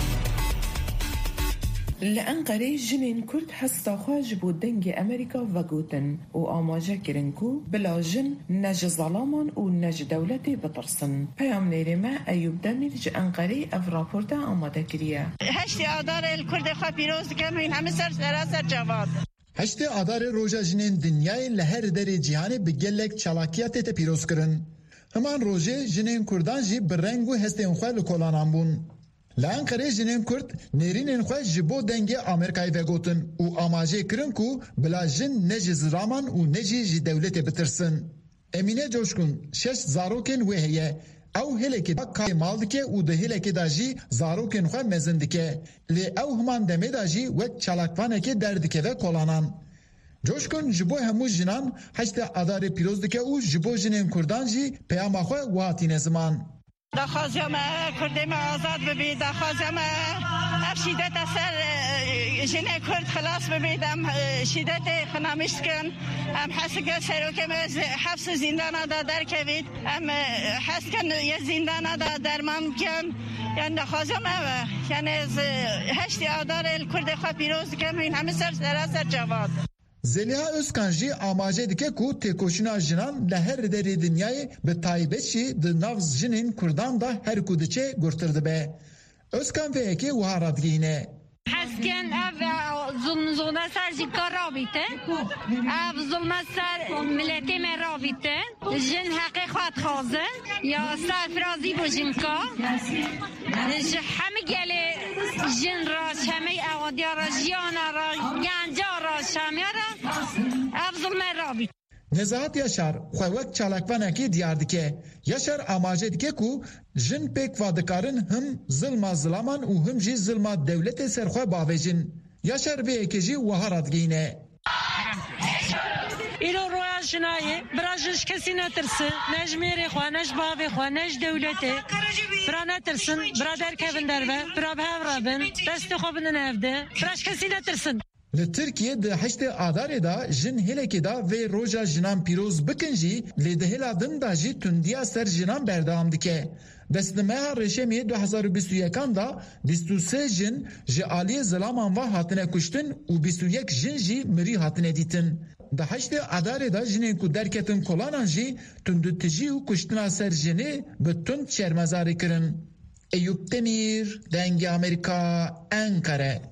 لأنقرة جنين كرد هستا خواج بو دنگ أمريكا وغوتن و آماجه كرنكو بلا جن نج ظلامان و نج دولتي بطرسن. پیام نيرما أيوب دمير ج أنقرة اف راپورتا آماده كريا.
هشتي آدار الكرد خواه پیروز کمین همه سر سراسر جواد.
هشتي آدار روجا جنين دنیای لهر در جهان بگلک چلاکیات ته پیروز کرن. همان روجه جنين کردان جی برنگو هسته انخواه لکولانان بون. لانقره جنین کرد نرینن خواه جبو دنگ آمریکای وگوتن و آماجه کرن کو بلا جن نجی زرامان و نجی جی دولت بترسن. امینه جوشکن شش زاروکن و هیه او هلکی دا کاری مالدکه و ده هلکی دا جی زاروکن خواه مزندکه لی او همان دمه دا جی وک چلاکوانه که دردکه و کولانان. جوشکن جبو همو جنان هشت ادار پیروز دکه و جبو جنین کردان جی پیام خواه واتین زمان.
دخوازم کردم آزاد ببید، دخوازم اف شدت اثر جن کرد خلاص ببیدم، شدت خنامش کن، ام حس کن سروکم از حبس زندان دا در کوید، ام حس کن یه زندان دا درمان کن، یعنی دخوازم اوه، یعنی از هشت آدار کرد خواه پیروز کن، این همه سر سراسر جواد.
زلیها Özkan jî amaje dike ku têkoşîna jinan li her derê dinyayê bi taybet jî di nav jinên Kurdan da her ku diçe gurtir dibe. Özkan vê yekê wiha radgihîne.
Hesken ev zulmuna ser jî ka rabîte, ev zulma ser milletê me rabîte, jin heqê xwe dixwazin, ya serfirazî bû jin ka, ji hemî gelê jin ra, hemî ewadiya ra, jiyana ra, genca ra, şamiya ra, ev zulme rabîte.
Nezahat Yaşar xwe wek çalakvanekê diyar dike. Yaşar amaje dike ku jin pêk vadikarin him zilma zilaman û him jî zilma dewletê ser xwe bavêjin. Yaşar vê yekê jî wiha radgihîne.
Îro roya jinayê bira ji kesî netirsin, ne ji mêrê xwe, ne ji bavê xwe, ne ji dewletê. Bira netirsin, bira derkevin derve, bira bi hev rabin, destê xwe binin evde, bira ji kesî netirsin.
Li Tirkiye di heştê adarê da jin hilekê da vê roja jinan pîroz bikin jî lê di hêla din da jî tundiya ser jinan berdewam dike. Destnimeya Rêşemê du hezar û bîst û yekan da bîst û sê jin ji aliyê zilaman ve hatine kuştin û bîst û yek jin jî mirî hatine dîtin. Di heştê adarê da jinên ku derketin kolanan jî tundutijî û kuştina ser jinê bi tund şermezarî kirin. Eyüp Demir, Dengê Amerika, Ankara.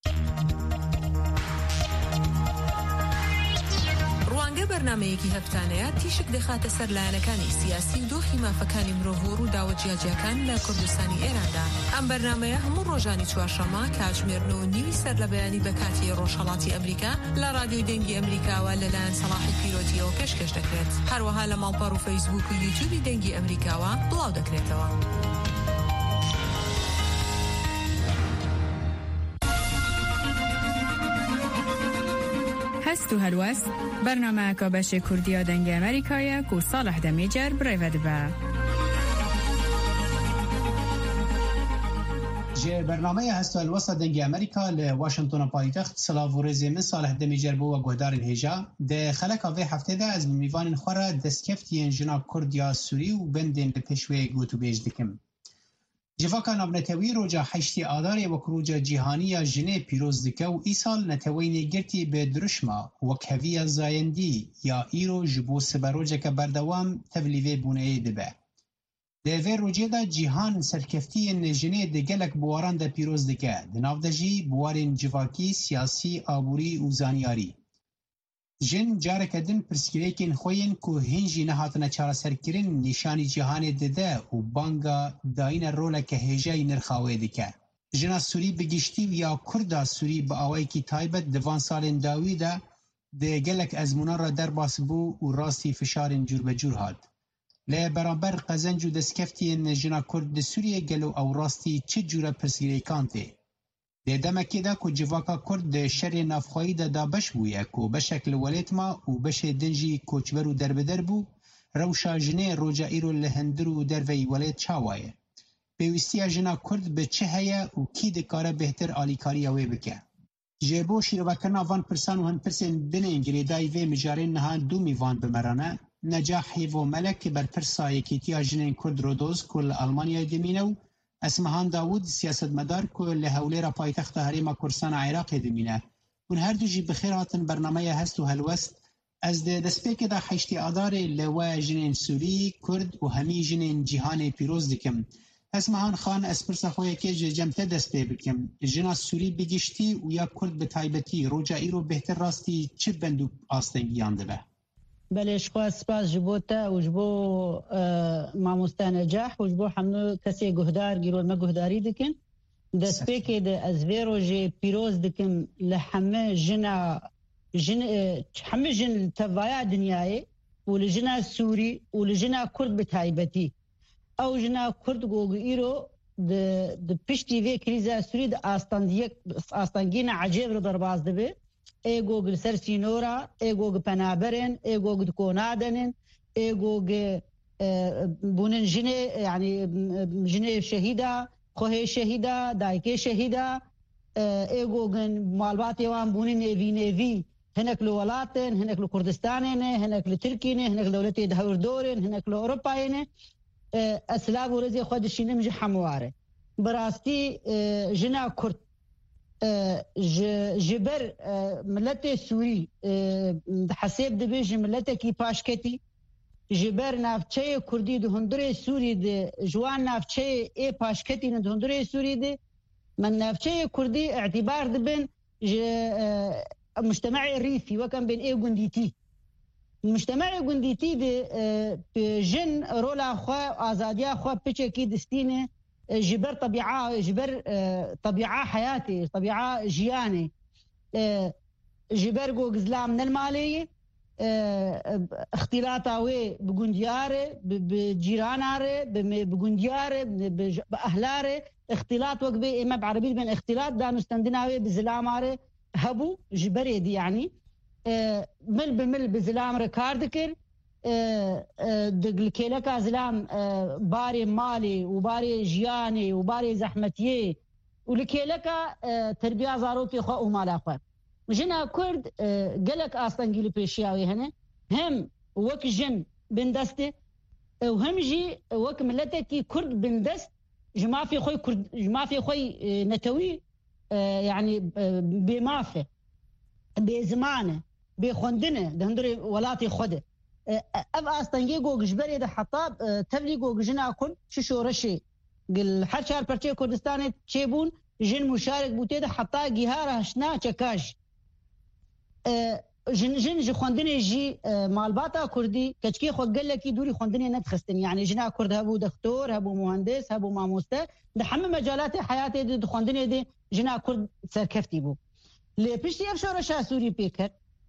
بەرنامەیەکی هەفتانەیە تیشک دەخاتە سەر لایەنەکانی سیاسی و دۆخی مافەکانی مرۆڤ و داوە جیاجیەکان لە کوردستانی ئێراندا. ئەم بەرنامەیە هەموو ڕۆژانی چوارشەممە کاتژمێرنەوە نیوی سەر لە بەیانی بە کاتی ڕۆژهەڵاتی ئەمریکا لە رادیۆی دەنگی ئەمریکاوە لەلایەن سەلاحی پیرۆتیەوە پێشکەش دەکرێت. هەروەها لە ماڵپەڕ و فەیسبوک و یوتیوبی دەنگی ئەمریکاوە بڵاو دەکرێتەوە.
هەست و هەلوەست بەرنامەیەکە بەشێ کوردیە دەنگی ئەمریکایە و ساڵح دەمێجەر برێڤە دەبە.
جه برنامه هست و هەلوەستە دەنگی ئەمریکا لە واشنگتن پایتەخت سلااو و رێزێ من ساڵح دەمێجەر بووە گۆدارن هێژا دە خەلەکا vê هەفتەدا ez bi میوانên xwe re destkeftiyên jina Kurd ya Sûrî û bendên li pêş wê gotûbêj dikim. Civaka navnetewî roja heştê adarê wek roja cîhaniya jinê pîroz dike û îsal neteweynê girtî bi diruşma wek heviya zayendî ya îro ji bo siberrojeke berdewam tevlîvê bûneyê dibe. Di vê rojê de cîhan serkeftiyên jinê di gelek buwaran de pîroz dike, di nav de jî buwarên civakî, siyasî, aborî û zaniyarî. Jin careke din pirsgirêkên xwe yên ku hîn jî nehatine çareserkirin nîşanî cîhanê dide û banga dayîna roleke hêjayî nirxa wê dike. Jina Sûrî bi giştî ya Kurda Sûrî bi awayekî taybet di van salên dawî de di gelek ezmûnan re derbas bû û rastî fişarên cûrbecûr hat. Lê beraber qezenc û destkeftiyên jina Kurd di Sûriyê gelo ew rastî çi cûre pirsgirêkan tê? دمکی دا کو جواکا کرد شر نافخوایی دا دا بش بویه کو بشکل ولیت ما و بش دنجی کوچبر و در بدر بو روشا جنه روجا ایرو لهندر و در وی ولیت چاوایه. پیوستی جنا کرد به چه هیا و کی دکاره بهتر آلیکاری اوی بکه. جبو شیروکرنا وان پرسان و هن پرسن بین انگریدای و مجارین نهان دو میوان بمرانه نجاحی و ملک بر پرسای کیتیا جنین کرد رودوز کل آلمانیا دمینو اسمهان داوود سیاست مدار کل هولی را پایتخت هریما کرسان عراق دمینه اون هر دو جی بخیر هاتن برنامه هست و هلوست از دسپیک دا حشتی آدار لوا جنین سوری کرد و همی جنین جهان پیروز دکم اسمهان خان اسپرس خوی که جمته دسپی بکم جنا سوری بگشتی و یا کرد به تایبتی روجا ایرو بهتر راستی چه بندو آستنگیان ده به
بله شخوا سپاس جبوتا و جبو ماموستا نجاح و جبو حمنو کسی گهدار گیرول ما گهداری دکن دست پیکی ده از ویرو جی پیروز دکن لحمه جنا جن همه جن توایا دنیای و لجنا سوری و لجنا کرد بتایبتی او جنا کرد گوگ ایرو ده ده پشتی وی کریزا سوری ده آستاندیک آستانگین عجیب رو درباز ده ایگوگ سرسینورا ایگوگ پنابرن ایگوگ دکونادنن ایگوگ بونن جنه يعني جنه شهيدة خوه شهيدة دايكي شهيدة ایگوگ مالباتي وان بونن نيفي نيفي هناك لولاتن هناك لكردستانين هناك لتركين هناك دولتي دهور دورين هناك لأوروباين اسلاب ورزي خودشين مجي حمواره براستي جنا كرد جبر ملت سوری حساب دبیج ملت کی پاشکتی جبر نافچه کردی ده هندره سوری ده جوان نافچه ای پاشکتی نه هندره سوری ده من نافچه کردی اعتبار دبن مجتمع الريفي وكان بين ايه جنديتي مجتمع جنديتي ده جن رولا خوا ازاديا خوا بيتشكي دستينه جبر طبيعة جبر طبيعة حياتي طبيعة جياني جبر جو غزلام من المالية اختلاطاوي بجندياره بجيراناره بجندياره بأهلاره اختلاط وقبي إما بعربي بين اختلاط دا مستندناوي بزلاماره هبو جبر دي يعني مل بمل بزلام ركار ذكر دقلكيلك أزلام باري مالي وباري جياني وباري زحمتيه ولكيلك تربية زاروكي خو ومالا خو جنا كرد قلك أستنجيلي بيشياوي هنا هم وك جن بندسته وهم جي وك ملتكي كرد بندست جما في خوي كرد جما في خوي نتوي يعني بمافه بزمانه بخندنه دهندري ولاتي خده اب استنجي جوج جبري ده حطاب تبلي جوج جنا كل شو رشي قل حشار برشي كردستان تشيبون جن مشارك بوتي ده حطا جهاره شنا چكاش جن جن جو خوندني جي مالباتا كردي كچكي خو قال لك دوري خوندني نتخستن يعني جنا كرد هبو دكتور هبو مهندس هبو ماموسته ده حم مجالات حياتي ده خوندني دي جنا كرد سركفتي بو لي بيشتي ابشور شاسوري بيكر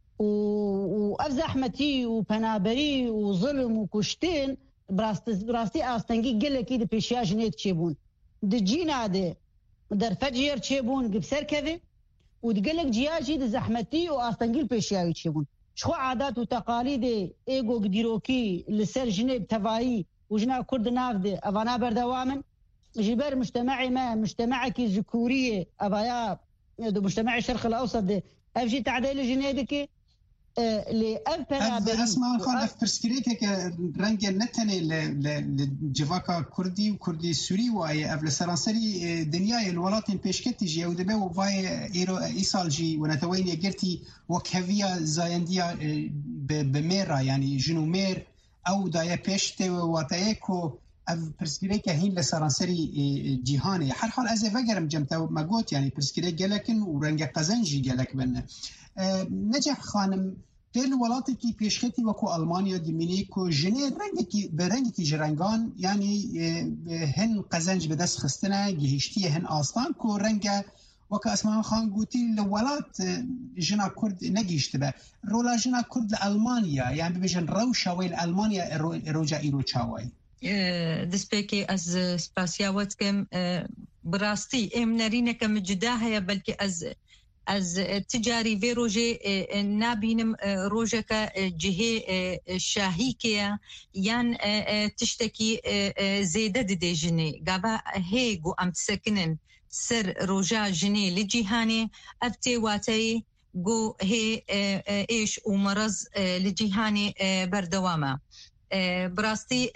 وأفزحمتي وبنابري وظلم وكشتين براستي براستي أستنجي قل كده بيشيا جنيت تشيبون دجينا ده در فجير تشيبون قبسر كذا وتقلك جياجي ده زحمتي وأستنجي بيشيا تشيبون شو عادات وتقاليد إيجو قديروكي لسر جنيب تفاي وجنا كرد نافده أفانا بردوامن جبر مجتمعي ما مجتمعك ذكورية أبايا مجتمع الشرق الأوسط ده أفشي تعديل جنيدك اللي
أبدا أسمع خان أفرسكريك كرنج نتني لجواكا كردي وكردي سوري وأي أفل سرانسري دنيا الولايات بيشكتي جي ودبه وفاي إيرو إيصال جي ونتوين يقرتي وكهفيا زاينديا بميرا يعني جنومير أو دايا بيشتي واتايكو أف برسكريك هين لسرانسري جيهاني هر حال أزي فقرم جمتا ما قلت يعني برسكريك جلكن ورنج قزنجي جلك بنا أه نجح خانم دل ولاتي كي بيشختي وكو ألمانيا دمينيكو جني رنجكي برنجكي جرنجان يعني هن قزنج بدس خستنا جهشتي هن آستان كو رنجا وكا اسمان خان قوتي لولات جنا كرد نجيشت به رولا جنا كرد لألمانيا يعني بيجن روشا ويل ألمانيا روجا إيرو تشاوي
دسپێکی ئەس سپاسیا وەتکەم براستی ام نرینه که مجدا هيا بلکه از از تجاری وی روژه نبینم روژه که جهه شاهی که یان تشتکی زیده دیده جنه گابا هیگو ام تسکنن سر روژه جنه لجیهانه ابتی واتی گو هی ایش و مرض لجیهانه بردوامه براستی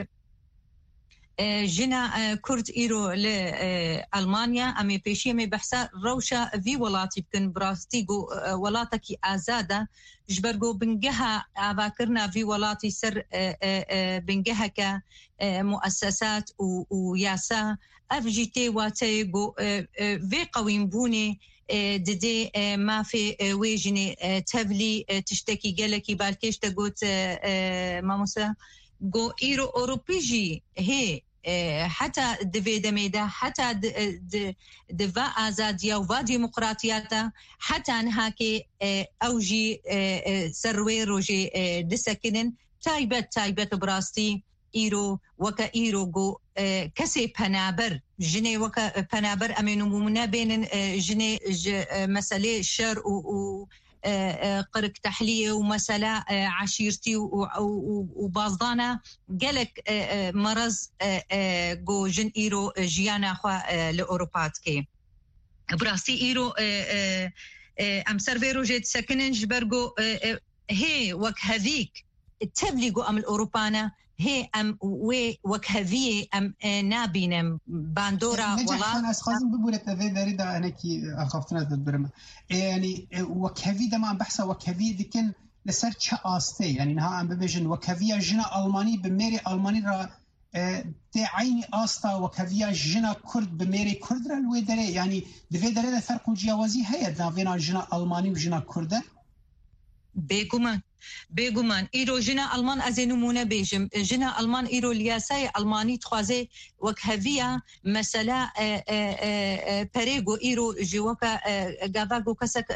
جنا كرد إيرو لألمانيا أمي بيشي أمي بحثا روشة في ولاتي بكن براستيقو ولاتكي آزادة جبرقو بنجها أباكرنا في ولاتي سر بنجها كمؤسسات وياسا أفجيتي واتيقو في قويم بوني ددي ما في ويجني تبلي تشتكي جالكي بالكيش تقوت ماموسا جو إيرو أوروبيجي هي حتى دفي دميدا حتى دفا آزادية وفا ديمقراطياتا حتى نهاكي أوجي سروي روجي دسكنن تايبت تايبت براستي إيرو وكا إيرو جو كسي بنابر جني وكا بنابر أمينو ممنا بين جني مسألة شر و قرق تحلية ومسألة عشيرتي وبازدانا قالك مرض جو جن إيرو جيانا خوا لأوروباتكي براسي إيرو أم سرفيرو جيت سكنن جبرقو هي وك هذيك تبليقو أم الأوروبانا هي أم وي وك هذي أم نابينم باندورا
ولا أنا أسخازم بقولة تذي دريدة أنا كي أخافتنا تدبرما يعني وكهذي ده ما بحثه وكهذي دكن لسر شاستي يعني نها عم ببيجن وكهذي جنا ألماني بميري ألماني را تعيني أستا وكهذي جنا كرد بميري كرد را الويدري يعني دفي دريدة فرق جوازي هي نافينا جنا ألماني وجنا كرد
بيجومان بيجومان إيرو جنا ألمان أزينمونا بيجم جنا ألمان إيرو الياساي ألماني تخازي وكهذية مسألة بريغو إيرو جواكا جافاغو كسك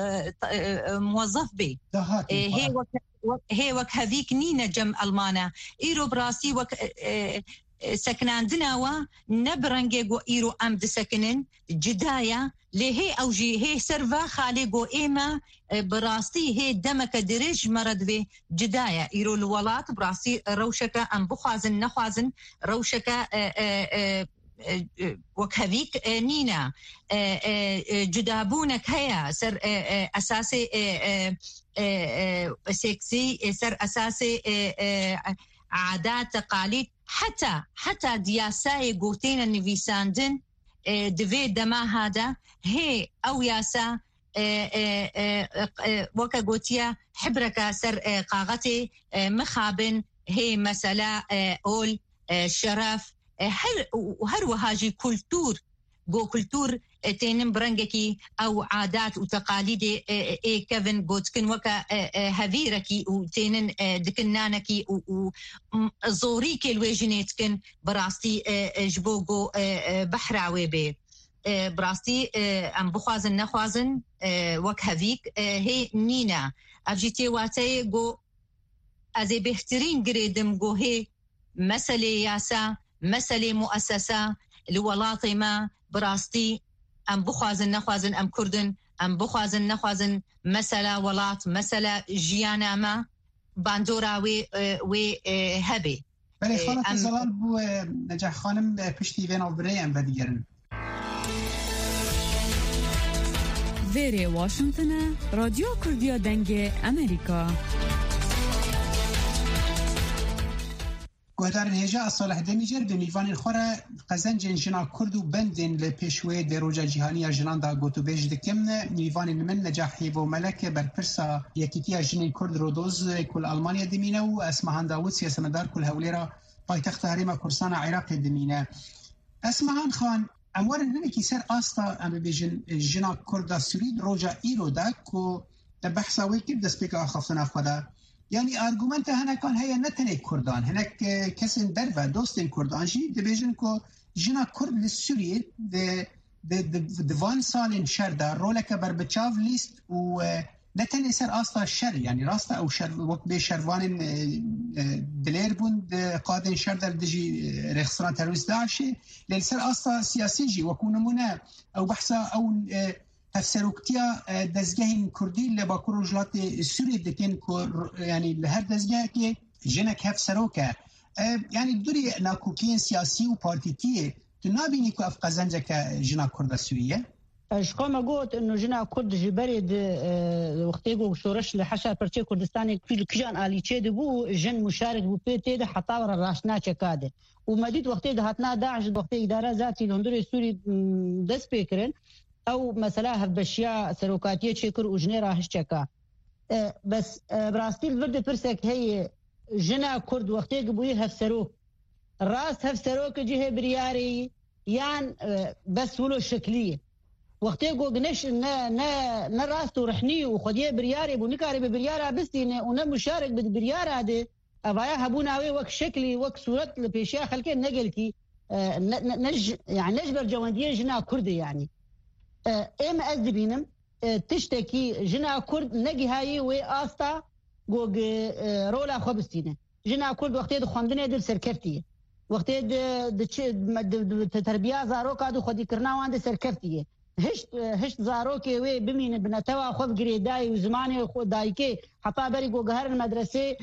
موظف بي هي وك هي وكهذيك نينا جم ألمانا إيرو براسي وك سكنان دناوا نبرنجو إيرو أم دسكنن جدايا لهي أوجي هي سرفا خالقو إيما براسي هي دمك دريج مرد في جدايا إيرو الولات براسي روشكا أم بخازن نخازن روشكا وكهذيك نينا جدابونك هيا سر أساسي سيكسي سر أساسي عادات تقاليد حتى حتى دياساي قوتين النفيساندن دفي دما هذا هي أو ياسا وكا قوتيا حبركا سر قاغتي مخابن هي مسألة أول شرف هر وهر وهاجي كولتور جو كولتور تينم برنجكي أو عادات وتقاليد إيه كيفن بوتكن وكا هذيركي وتينن دكنانكي وزوريكي الويجينيتكن براستي جبوغو بحراوي بي براستي أم بخوازن نخوازن وك هذيك هي نينا أفجيتي واتي جو أزي بهترين قريدم جو هي مسألة ياسا مسألة مؤسسة لولاطي ما براستي أم بخوازن نخوازن أم كردن أم بخوازن نخوازن مسألة ولات مسألة جيانا ما باندورا وي وي هبي
بله خالة زلال بو نجاح خانم پشتی وین آبره ام بدیگرن
ویری واشنطن رادیو کردیا دنگ امریکا
گهدارن هجا صالح دمیجر به میوان خوره قزنجین جنا کرد و بندین لپیشوی دروجا جهانی جنان دا گوتو بیج دکم میوان من نجاحی و ملک برپرسا یکیتیا جنین کرد رودوز کل آلمانیا دمینه و اسمهان داود سیاسمدار کل هولیرا پایتخت هریما کرسان عراق دمینه اسمهان خان اموار نمکی سر آستا ام بیجن جنا کرد سورید روجا ایرو دا کو بحثا ویکر دسپیک آخفتنا خدا يعني أرجومنت هنا كان هي نتني كردان هناك كسن دربة دوستين كردان جي دبيجن كو جنا كرد للسورية د د د فان سال إن شردا رولك بربتشاف ليست و نتن سر أصلا الشر يعني راستا أو شر وقت بشروان دلير بند قادن شر در دجي رخصران ترويس داعشي للسر أصلا سياسي جي وكونمونا أو بحثا أو هفسروكتيا دزجهين كردي اللي باكو رجلات سوري دكين يعني لهر دزجه كي جنك هفسروكا يعني دوري ناكوكين سياسي وبارتيتيه تنابيني كو أف قزنجك جنا كرد سورية
اشقا ما قلت انه جنا كرد جبريد وقتيقو شورش لحشا برشي كردستاني كل كجان آلي تشيد بو جن مشارك بو بيتيد حتى ورا راشنا چكاده ومديد وقتيد هاتنا داعش وقتي إدارة ذاتي الهندوري سوري دس بيكرن او مثلا هبشيا سروكاتيه تشكر وجني راهش چكا بس براستيل ورد برسك هي جنا كرد وقتيق بوي هفسروك الراس هفسروك جهه برياري يان بس ولو شكليه وقتيقو قنش نا نا نا راس تورحني وخديه برياري بونكاري ببريارة بستين ونا مشارك بالبريارة هذه أبايا هبونا وي وك شكلي وك صورة البيشيا خلكين نقلتي نج يعني نجبر جواندية جنا كردي يعني إيه ما أزدبينم تشتكي جنا كرد نجي هاي وي آستا جوج رولا خبستينه جنا كرد وقتيد خواندنه در سركفتيه وقتيد د تربيه زاروكا دو خدي كرنا وانده سركفتيه هشت هشت زاروكي وي بمين بنتوا خف جريداي وزماني دايكي حتى بري جو جهر المدرسه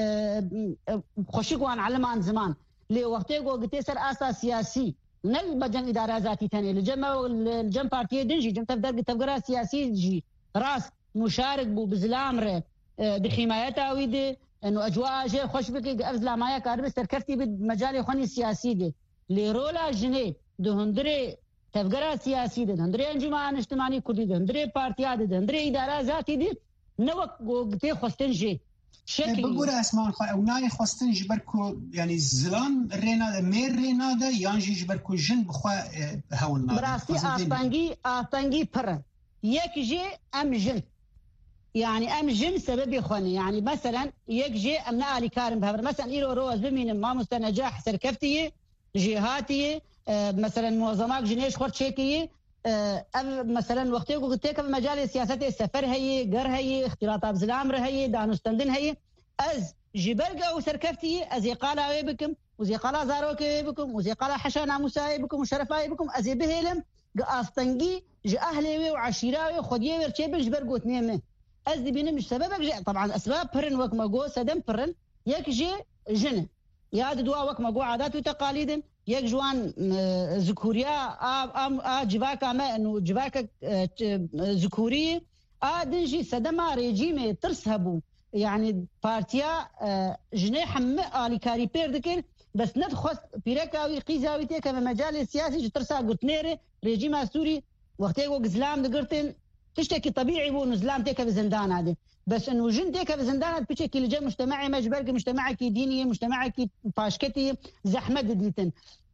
خوشي كوان علمان زمان لي وقتي جو قتيسر اساس سياسي نل بجن اداره ذاتي ثاني الجمع الجم بارتي دنجي جم تفدر تفقرا سياسي جي راس مشارك بو بزلامره بحمايتها ويدي انه اجواء جي خوش بكي افزلا مايا كارب سركفتي بمجال خوني السياسي دي لي رولا جني دهندري تفقرا سياسي دي دهندري انجمان اجتماعي كردي دهندري بارتيات دي دهندري اداره ذاتي دي نوك قتي خستن جي شكل
بقول اسمان خا او ناي خستن جبركو يعني زلام رينا مير رينا ده يانجي جبركو جن بخوا هولنا
براسي اطنجي اطنجي پر يك جي ام جن يعني ام جن سبب يخوني يعني مثلا يك جي ام نالي كارم بهبر مثلا ايرو روز بمين ما مستنجاح سركفتي جهاتي مثلا منظمات جنيش خرط شيكي مثلا وقتي قلت لك مجال السياسه السفر هي قر هي اختلاطات زلام هي دانستندن هي از جبرقه وسركفتي از قال بكم وزي قال زاروك بكم وزي قال حشانا موسى بكم وشرفاي بكم از بهلم قاستنجي ج اهلي وعشيراوي خديه ورچه بجبرقوت نيمه از بينه مش سببك طبعا اسباب برن وك ماغو سدم برن يك جي جن يا دوا وك ماغو عادات وتقاليد يك جوان ذكوريا ام ا جواكا ما انه جواكا ذكوري ادنجي سدما ريجيمي ترسهبو يعني بارتيا جنيح مالي كاري بيردكن بس ندخل بيركاوي قيزاوي تك مجال السياسي ترسا قتنيري ريجيم سوري وقتيغو غزلام دغرتن تشتكي طبيعي بو نزلام تك بزندان هذا بس انه جن تك بزندان بتشكي لجا مجتمعي مجبرك مجتمعك ديني مجتمعك فاشكتي زحمه ديتن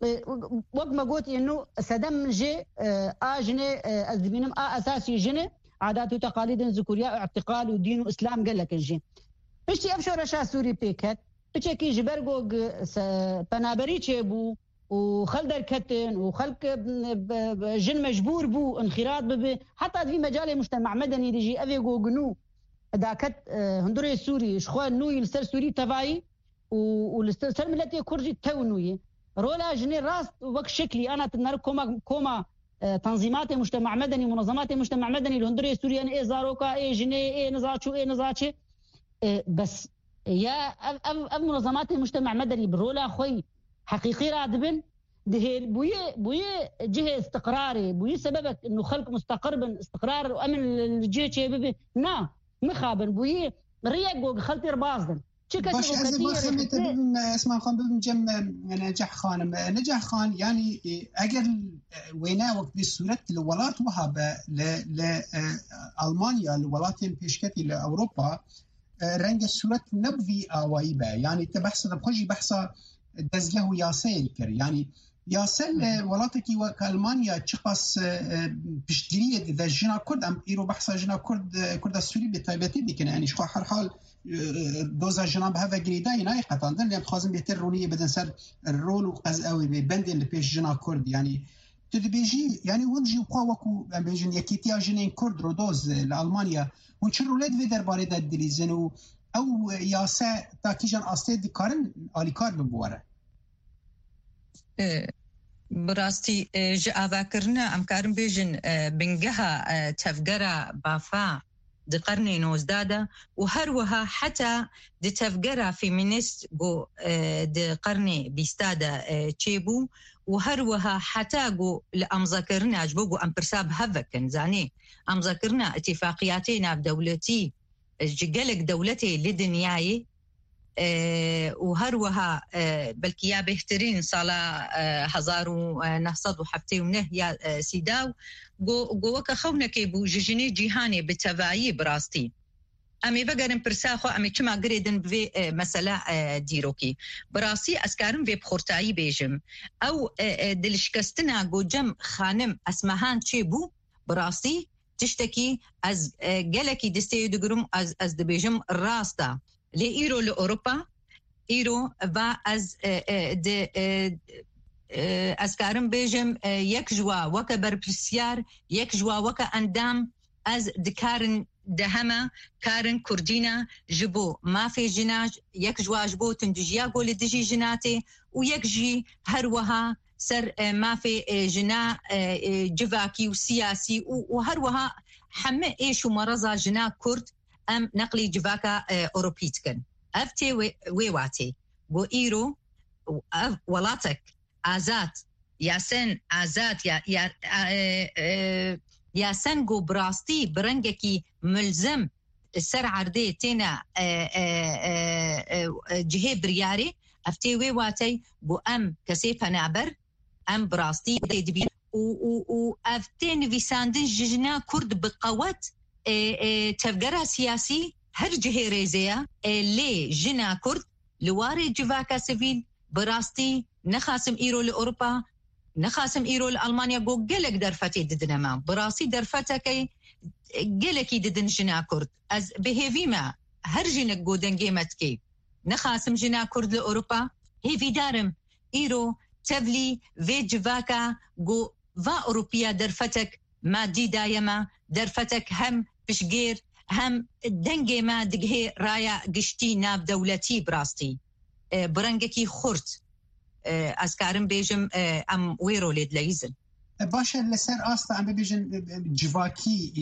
وقت ما قلت انه سدم جي اجني ازمينم اساسي جني عادات وتقاليد ذكوريه اعتقال ودين واسلام قال لك الجي بشتي ابشر رشا سوري بيكت بتشكي جبرغو بنابريتشي بو وخلدر كتن وخلق جن مجبور بو انخراط بي حتى في مجال مجتمع مدني ديجي افيغو جنو داكت هندوري سوري شخوان نوي السر سوري تبعي والسر ملتي كرجي تونوي رولا جني راس وك شكلي انا تنر كوما كوما تنظيمات مجتمع مدني منظمات مجتمع مدني الهندوري سوريان اي زاروكا اي جني اي نزاتشو اي نزاتشي بس يا اب منظمات المجتمع مدني برولا خوي حقيقي رادبن ده بويه بويه جهه استقراري بويه سببك انه خلق مستقر بن استقرار وامن الجهه شباب نا مخابن بويه ريق خلطي رباصدن
باش ازي بخم اسمع خان بن جم نجاح خان نجاح خان يعني اجر وينا وقت بالصوره الولات وهابه ل المانيا الولات بيشكتي لاوروبا رنگ صورت نبوي اوایبه يعني تبحث بخوجي بحثه دزگه و یاسه کر يعني یاسه ولاتکی و المانیا چقاس پشتگیری د جنا کرد ام ایرو بحثا جنا کرد کرد سوری به تایبتی دیکنه يعني شخو هر حال دوزا جنا به هوا گریدای نه قطعا لان خازم بهتر رونی بدن سر رول و قز اوی به بند اللي پیش جنا کرد يعني تدبيجي يعني ونجي وقاوكو بيجن يكيتيا جنين كرد رودوز لألمانيا ونشروا لد في درباري دا دليزنو او ياسا تاكيجان استيد كارن اليكار ببوره
براستي جاوا كرنا ام كارن بيجن بنجها تفجرا بافا د قرني نوزدادا وهروها حتى د تفجرا فيمينيست جو د قرني بيستادا تشيبو وهروها حتى جو لامذكرنا اجبو ام برساب هفكن زاني ام ذكرنا اتفاقياتنا بدولتي جلك دولتي لدنياي أه وهروها أه بلكي يا بهترين صالة أه هزارو أه نهصد وحفتي ومنه يا أه سيداو جو جوك خونا كيبو جيجيني جيهاني بتفاعي براستي أمي بقرن برساخو أمي كما قريدن بفي أه مسألة أه ديروكي براسي أسكارن في بخورتاي بيجم أو أه دلشكستنا جو جم خانم اسمهان تشيبو براسي تشتكي از جلكي دستي دقرم از از دبيجم راستا لإيرو لأوروبا إيرو با از د از كارم بيجم يكجوا وكا بربسيار يكجوا وكا أندام از دكارن دهما كارن كردينا جبو ما في جناج يكجوا جبو تندجيا قول دجي جناتي ويكجي هروها سر ما في جنا جواكي وسياسي وهروها حمى ايش ومرضى جنا كرد ام نقلي جواكا اوروبيتكن افتي ويواتي بو ايرو ولاتك ازات ياسن ازات يا يا ياسن جو براستي برنجكي ملزم سر عردي تينا جهه برياري افتي ويواتي بو ام كسيفا نعبر ام براستي دبي و و افتين فيساندن جنا كرد بقوات تفجرها سياسي هر جهه ريزيا لي جنا كرد لواري جواكا سيفيل براستي نخاسم ايرو لاوروبا نخاسم ايرو لالمانيا جو جلك درفتي ددنما براسي درفتكي جلكي ددن جنا كرد از بهيفيما هر جنك جو دنجيمتكي نخاسم جنا كرد لاوروبا هيفي دارم ايرو تبلي في جواكا جو فا أوروبيا درفتك ما دي دايما درفتك هم بشجير هم دنجي ما دقهي رايا قشتي ناب دولتي براستي برنجكي خورت أسكارم بيجم أم ويرو ليد ليزن
باشا لسر أصلا عم بيجن جواكي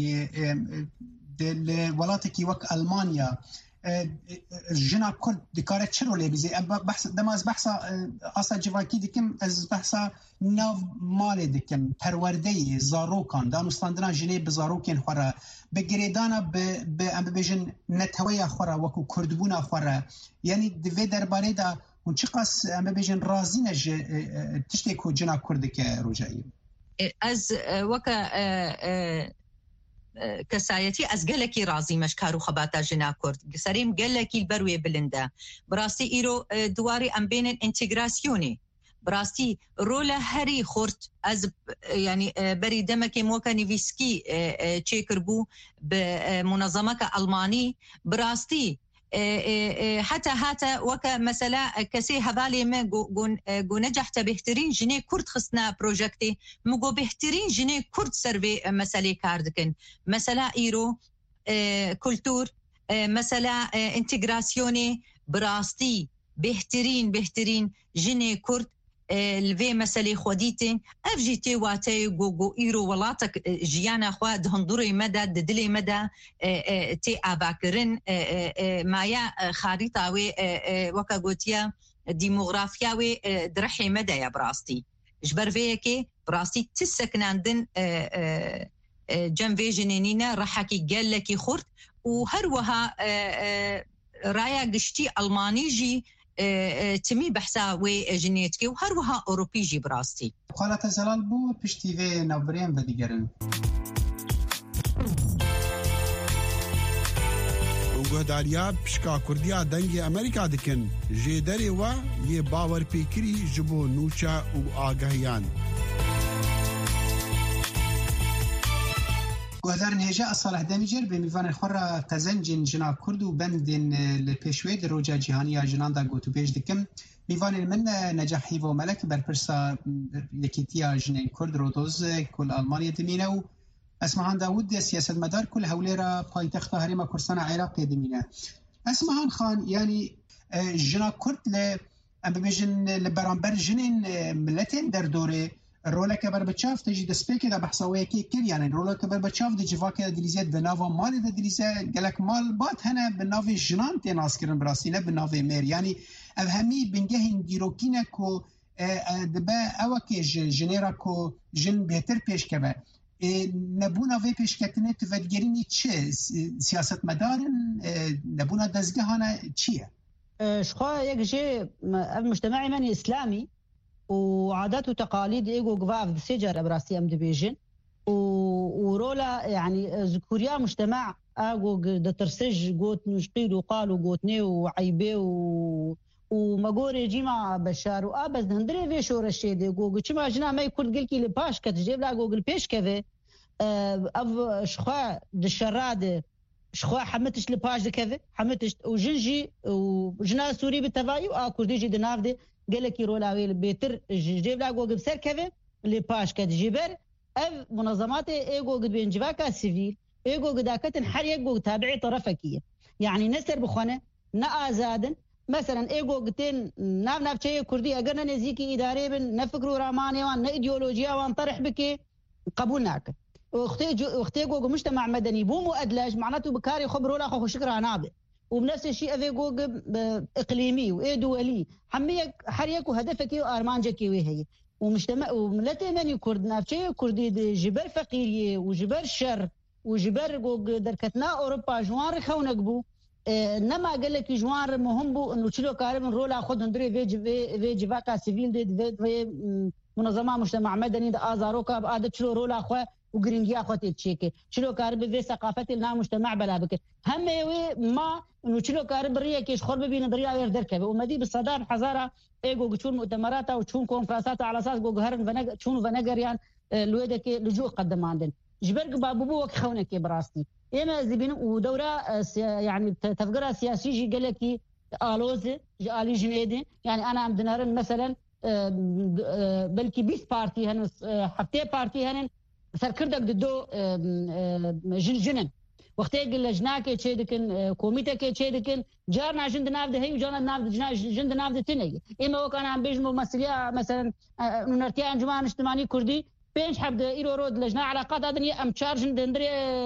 دولاتكي وك ألمانيا جنا كرد دكارة شرو لي بزي بحث دماز بحثا أصلا جواكي دكم از بحثا ناف مالي دكم پروردهی زاروکان دانستاندنا جنه بزاروکین خورا بگریدانا ب ام بيجن نتويا خورا وكو كردبونا خورا يعني دوی درباره دا اون چقاس ام بيجن رازين ج تشتكو جنا كردك رجائي
از وكا كسايتي از قالكي رازي مشكارو خباتا جنا كرد سريم قالكي البروي بلندا براستي ايرو دواري ام بين الانتجراسيوني براستي رولا هري خورت از يعني بري دمك موكا نيفيسكي تشيكربو بمنظمة ألماني براستي حتى هاتا وكا مثلا كسي هذالي ما جو نجحت بهترين جنيه كرد خصنا بروجكتي مجو بهترين جنيه كرد سربي مسألة كاردكن مثلا إيرو كولتور مثلا انتجراسيوني براستي بهترين بهترين جنيه كرد الفي مسألة خوديتين أفجيتي واتي جو جو إيرو ولاتك جيانا خواد هندوري مدى ددلي مدى تي أباكرن مايا خارطة وي وكا قوتيا ديموغرافيا وي درحي مدى يا براستي جبر فيكي براستي تسكناندن جنبي جنينينا رحكي قال لكي خورت وهروها رايا قشتي ألماني جي تمي بحثا وي جنيتكي وهروها أوروبي جي براستي
قالت زلال بو پشتی وی نوبرین و دیگرن
گهداریا پشکا کردیا دنگی امریکا دکن جیدری و یه باور پیکری جبو نوچا و آگاهیان
گهدار نهجا صالح دمیجر به میوان خورا تزنجن جنا کرد و بندن لپیشوی در روجا جهانی جنان دا گوتو پیش دکم میوان من نجاحی و ملک برپرسا یکیتیا جنین کرد رودوز کل آلمانیا دمینه و اسمهان داود سیاست مدار کل هولیرا پایتخت هرم کردستان عراق دمینه. اسمهان خان یعنی جنا کرد ل ام ببیجن لبرانبر جنین ملتین در دوره رولا کبر بچاف تجي دسپیک دا بحثويه کی کر یعنی رولا کبر بچاف د جواک دلیزه د ناو مال د دلیزه گلک مال بات هنه به ناو جنان تناس کرن براسینه به ناو میر یعنی افهمی بنگه دیروکینه کو دبا اوکی جنرا کو جن بهتر پیش کبه نبونا وی پیش کتنه تفدگرینی چه سیاست مدارن نبونا دزگهانه چیه؟
شخوا یک جه مجتمعي من اسلامي وعادات وتقاليد ايجو قفاف سجر براسي ام دبيجن ورولا يعني ذكوريا مجتمع اجو دترسج قوت نشقيل وقالوا قوتني وعيبه و ومقوري جيما بشار وابز هندري في شور الشيدي جو كما جنا ما يكون قلكي لباش كتجيب لا جوجل بيش كذا اف شخوا دشراد شخوا حمتش لباش كذا حمتش وجنجي وجنا سوري بالتفاي واكرديجي دنافدي قال لك رولا بيتر جيب لا جوجل سر كذا لباش كتجيبر اف منظمات ايجو قد بينجباكا سيفيل ايجو قداكتن حريق جو تابعي طرفكيه يعني نسر بخونه نا ازادن مثلا ايجو قتين ناف ناف شيء كردي اقرنا نزيكي اداري بن نفكروا راماني وان ايديولوجيا وان طرح بكي قبولناك واختي واختي جو مجتمع مدني بو مؤدلج معناته بكاري خبروا لا خو شكرا نابه وبنفس الشيء افيجو اقليمي وايه دولي حميك حريك وهدفك وارمانجك وهي ومجتمع وملتي من كرد ناف شيء كردي جبر فقيريه وجبر شر وجبر جو دركتنا اوروبا جوار خونقبو نما قال لك جوار مهم بو انه تشلو كارم رولا خد ندري فيج فيج فاكا سيفيل دي في منظمه مجتمع مدني دا ازاروكا بعد تشلو رولا اخو وجرينجيا اخوتي تشيكي تشلو كارم في ثقافه لنا مجتمع بلا بك هم ما انه تشلو كارم بريه كيش خرب بين دريا غير دركبه ومدي بالصدام حزاره ايجو تشون مؤتمرات وتشون كونفرنسات على اساس جو هرن فنق تشون فنقريان لويدك لجوء قدماندن جبرك بابو وك خونك براستي اما زبين ودوره يعني تفكير سياسي جي قال لك الوز جالي جنيدي يعني انا عم دنارن مثلا بلكي بيس بارتي هن حتى بارتي هن سركردك دو جن جنن وقت يقول لجناك تشيدكن كوميتك تشيدكن جارنا جند نافذ هي وجارنا نافذ جند نافذ تني اما وكان عم بيجمو مسؤوليه مثلا نرتي انجمان اجتماعي كردي بينش حب ايرو رود لجنه علاقات ادني ام تشارج ندري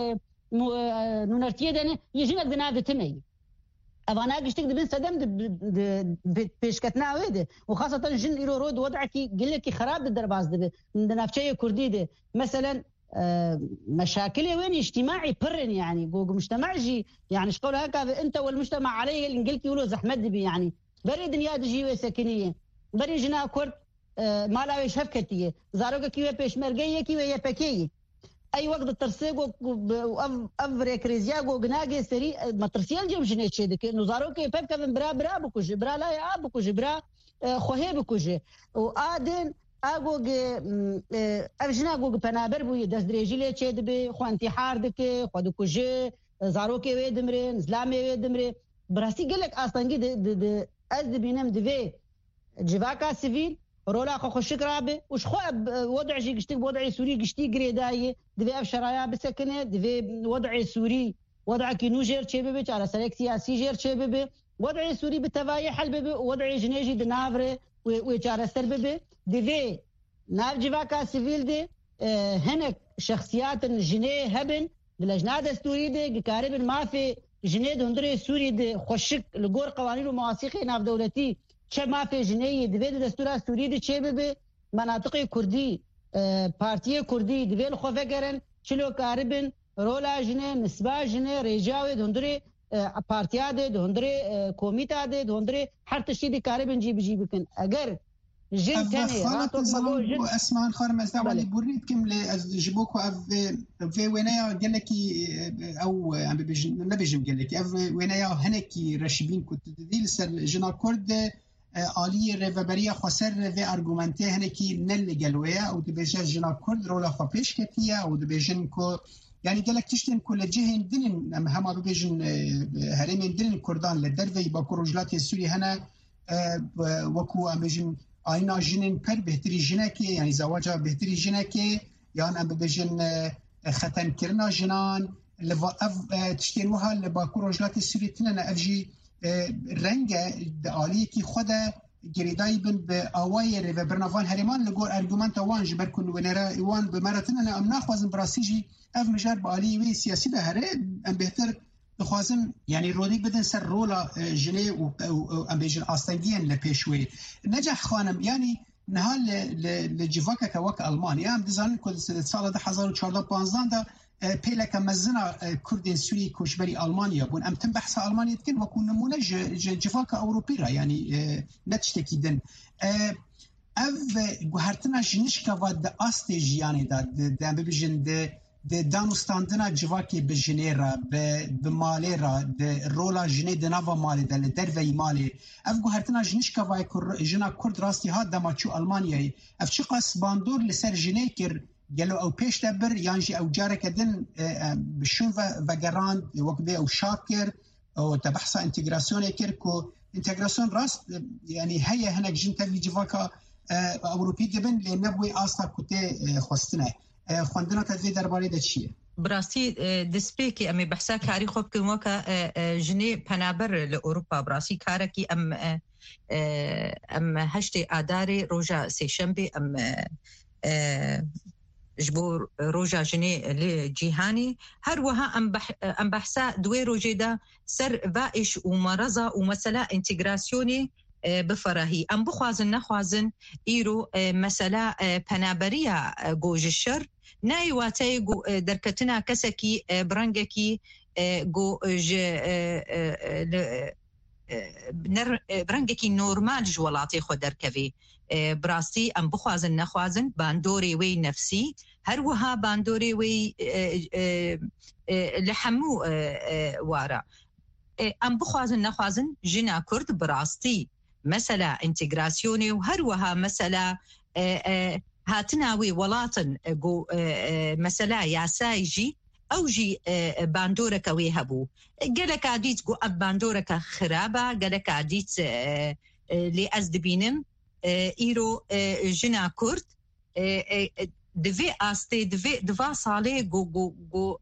نونرتيه دني يجينا بنادي تني افانا قشتك دبن سدم بيشكتنا ويده وخاصه جن ايرو رود وضعك قال لك خراب الدرباز دب نافشيه كردي ده مثلا مشاكل وين اجتماعي برن يعني جو مجتمع جي يعني شقول هكا انت والمجتمع عليه الانجلكي ولو زحمه دبي يعني بري دنيا دجي سكنيه بري جنا كرد مالاوي شفكتيه زاروكا كيو بيشمرغيه كيو يبكيه اي وقت الترسيق وافري كريزياغو جناغي سري مترسيال جيم جنيه تشدك نزاروكي بيب كفن برا برا بكو جبرا لا يا بكو جبرا خوهي بكو جي وادن اغو افجناغو بنابر بو دزدريجي لي تشدبي خو انتحار دك خو دكو جي زاروكي ويدمرين اسلامي ويدمري براسي قالك اصلا د از بينم دفي جواكا سيفيل رولا خو شكرابه وش خو وضع جي قشتي وضعي سوري قشتي قريداي دفي افشرايا بسكنه دفي وضعي سوري وضع كينو جير تشيبه على سلك سياسي جير تشيبه وضعي سوري بالتفاي حلبه وضعي جنيجي دنافره ويجار سربه دفي ناف جواكا سيفيل دي هناك شخصيات جنيه هبن للجنه دستوري دي قارب ما في جنيه هندري سوري دي خوشك لغور قوانين ومواثيق ناف دولتي چه ما في جنيه دبي دستور سوري دي چه به مناطق كردي بارتي كردي دبي خو فكرن چلو قاربن رولا جنيه نسبه جنيه رجاوي دندري بارتيا دي دندري كوميتا دي دندري هر تشي دي قاربن جيب جيبكن اگر جن تاني
راتو جن اسمان خرم ازدوالي بريد كم لجبوكو اف في وينايا قال لك او عم بيجن ما بيجم قال لك اف وينايا هنكي رشبين كنت دي سر جنا كرد آلی رهبری خسر و ارگومنته هنه کی نل گلویا او دبیجن جنا کرد رولا خو پیش کتیه او دبیجن کو یعنی گلک تشتن کل جهن دین هم هم دبیجن هرمین دین کردان لدروی با کروجلات سوری هنه وەکو ئەمبێژن ئاینا ژنên per بهترî jinekê yanî zawaca bihtirî jinekê yan em bibêjin xetenkirina jinan li ev tiştên wiha li Bakur Rojhilatê Sûriyê tune ev jî renge di aliyekî xwe de girêdayî bin bi awayê rêvebirina van herêman li gor ergumenta wan ji ber ku nûnera wan bi me re tune em naxwazin bi rastî jî ev mijar bi aliyê wê siyasî de here em bêhtir dixwazin yanî rolî bidin ser rola jinê û em bêjin astengiyên li pêş wê. Neceh xanim yanî niha li civakeke wek Almanya em dizanin ku sala di hezar û çardeh panzdeh da pêleke mezina Kurdên Sûrî koçberî Almanya bûn. Em tim behsa Almanyê dikin wekû nimûne ji civaka Ewropî re yanî ne tiştekî din. Ev guhertina jinişkeva di astê jiyanê da em bibêjin di de danûstandina civakê bi jinê re bi malê re de rola jinê di nava malê de li derveyî malê ev guhertina jinişkevayê jina Kurd rastî hat dema çû Almanyayê ev çi qas bandor li ser jinê kir gelo ew pêş de bir yan jî ew careke din bi şûn vegerand wek bê ew şak kir û te behsa întegrasyonê kir ku întegrasyon rast yanî heye hinek jin tevî civaka Ewropî dibin lê ne wê asta ku tê xwestine. خوندنا تدوی درباره د چیه
براستی د سپیکی ام بحثا کاری خوب کوم وک جنی پنابر ل اروپا براستی کارکی ام ام هشت ادار روجا سهشنبه ام جبور روجا جنی ل جهانی هر وها ام ام بحثا دوی روجدا سر واش و مرضا و مساله انتگراسیونی بفراهی ام بخوازن نخوازن ایرو مساله پنابریا گوج الشر نایواتی درکتنا کسکی برنگکی گو ج برنگکی نورمال جولاتی خود درکوی براستی ام بخوازن نخوازن باندوری وی نفسی هر وها باندوری وی لحمو وارا ام بخوازن نخوازن جنا کرد براستی مسألة انتجراسيوني وهروها مسألة هاتناوي ولاطن جو مسألة ياسايجي أو جي باندورك ويهبو قالك عديت جو أب باندورك خرابة قالك عديت لأزدبينم إيرو جنا كورت دفي آستي دفي دفا صالي جو جو جو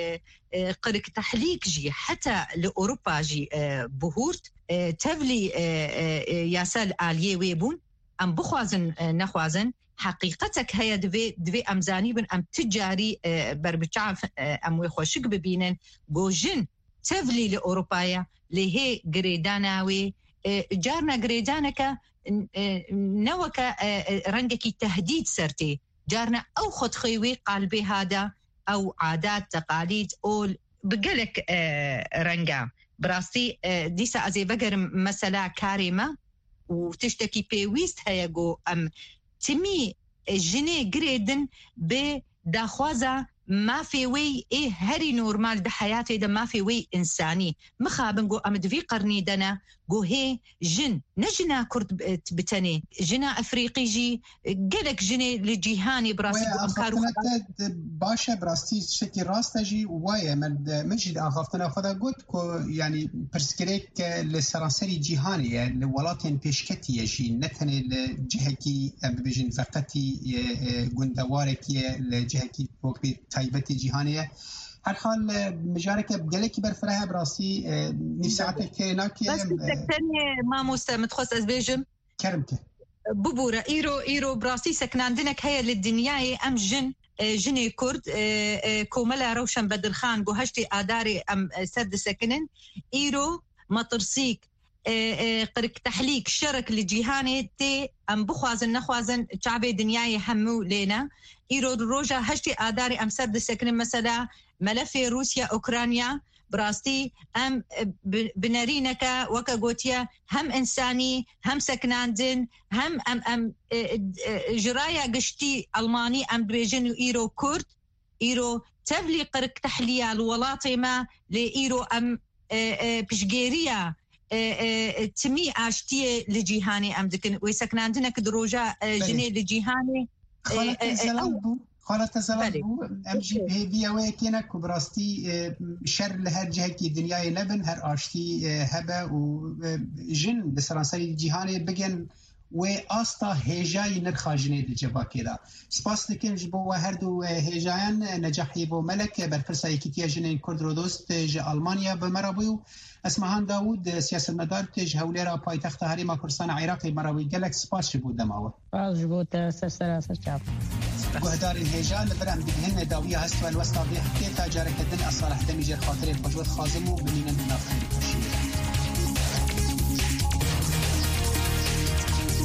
قرك تحليك جي حتى لأوروبا جي بهورت تبلي ياسال آلية ويبون أم بخوازن نخوازن حقيقتك هي دفي دفي أمزاني بن أم تجاري بربتشعف أم ويخوشك ببينن جوجن تبلي لأوروبايا لهي قريداناوي جارنا قريدانك نوك رنجكي تهديد سرتي جارنا أو خد خيوي قلبي هذا أو عادات تقاليد أو بقلك رنجا براسي ديسا أزي بقر مسألة كارمة وتشتكي بيويست هيجو أم تمي جني جريدن بداخوازة ما في وي إيه هري نورمال ده حياتي ده ما في وي إنساني مخابن جو أمد في قرني دنا جو هي جن نجنا كرد بتني جنا أفريقي جي قلك جني لجيهاني براسي
أمكارو باشا براستي شكل راستا جي وايا من مجد أخافتنا خدا قلت كو يعني برسكريك لسرانسري جيهاني يعني ولاتين بيشكتي جي نتني لجهكي ببجن فقتي قندواركي لجهكي وقبي تايبتي جيهانية هر حال مجارك بقلك برفرها براسي نفسعتك هناك
بس تكتني ما مستمد خص أزبيجم
كرمك
ببورة إيرو إيرو براسي سكناندنك هيا للدنيا أم جن جني كرد كوملا روشن بدر خان قهشتي آداري أم سرد سكنن إيرو مطرسيك قرك تحليك شرك لجيهاني تي أم بخوازن نخوازن شعبي دنياي همو لينا إيرو روجا هشتي آداري أم سرد سكنن مثلا ملف روسيا أوكرانيا براستي أم بنارينك وكا قوتيا هم إنساني هم سكناندن هم أم أم جرايا قشتي ألماني أم بريجن إيرو كورد إيرو تبلي قرك تحلية الولاطمة لإيرو أم بشجيريا تمي عاشتية لجيهاني أم دكن ويسكناندنك دروجا جني لجيهاني
خالت زلال ام جی بي او كينا كبراستي شر لهر جهه کی دنیای نبن هر آشتی هبه و جن بسرانسری جهانی بگن و آستا هیجای نرخاجنه دی جبا کدا سپاس دکن جبو هر دو هیجایان نجاحی بو ملک برفرسا یکیتیا جنین کرد رو دوست جه آلمانیا بمرابیو اسمهان داود سیاست مدار تج هوليرا پایتخت هریما کردستان عراقی مراوی گلک سپاس جبو دماوه
سپاس جبو تسرسرا سرچاپ
گهدار الهجان برام بهن داویه هست و الوسطا به حکیتا جارکدن اصالح دمیجر خاطر بجوت خازمو بنین منافقین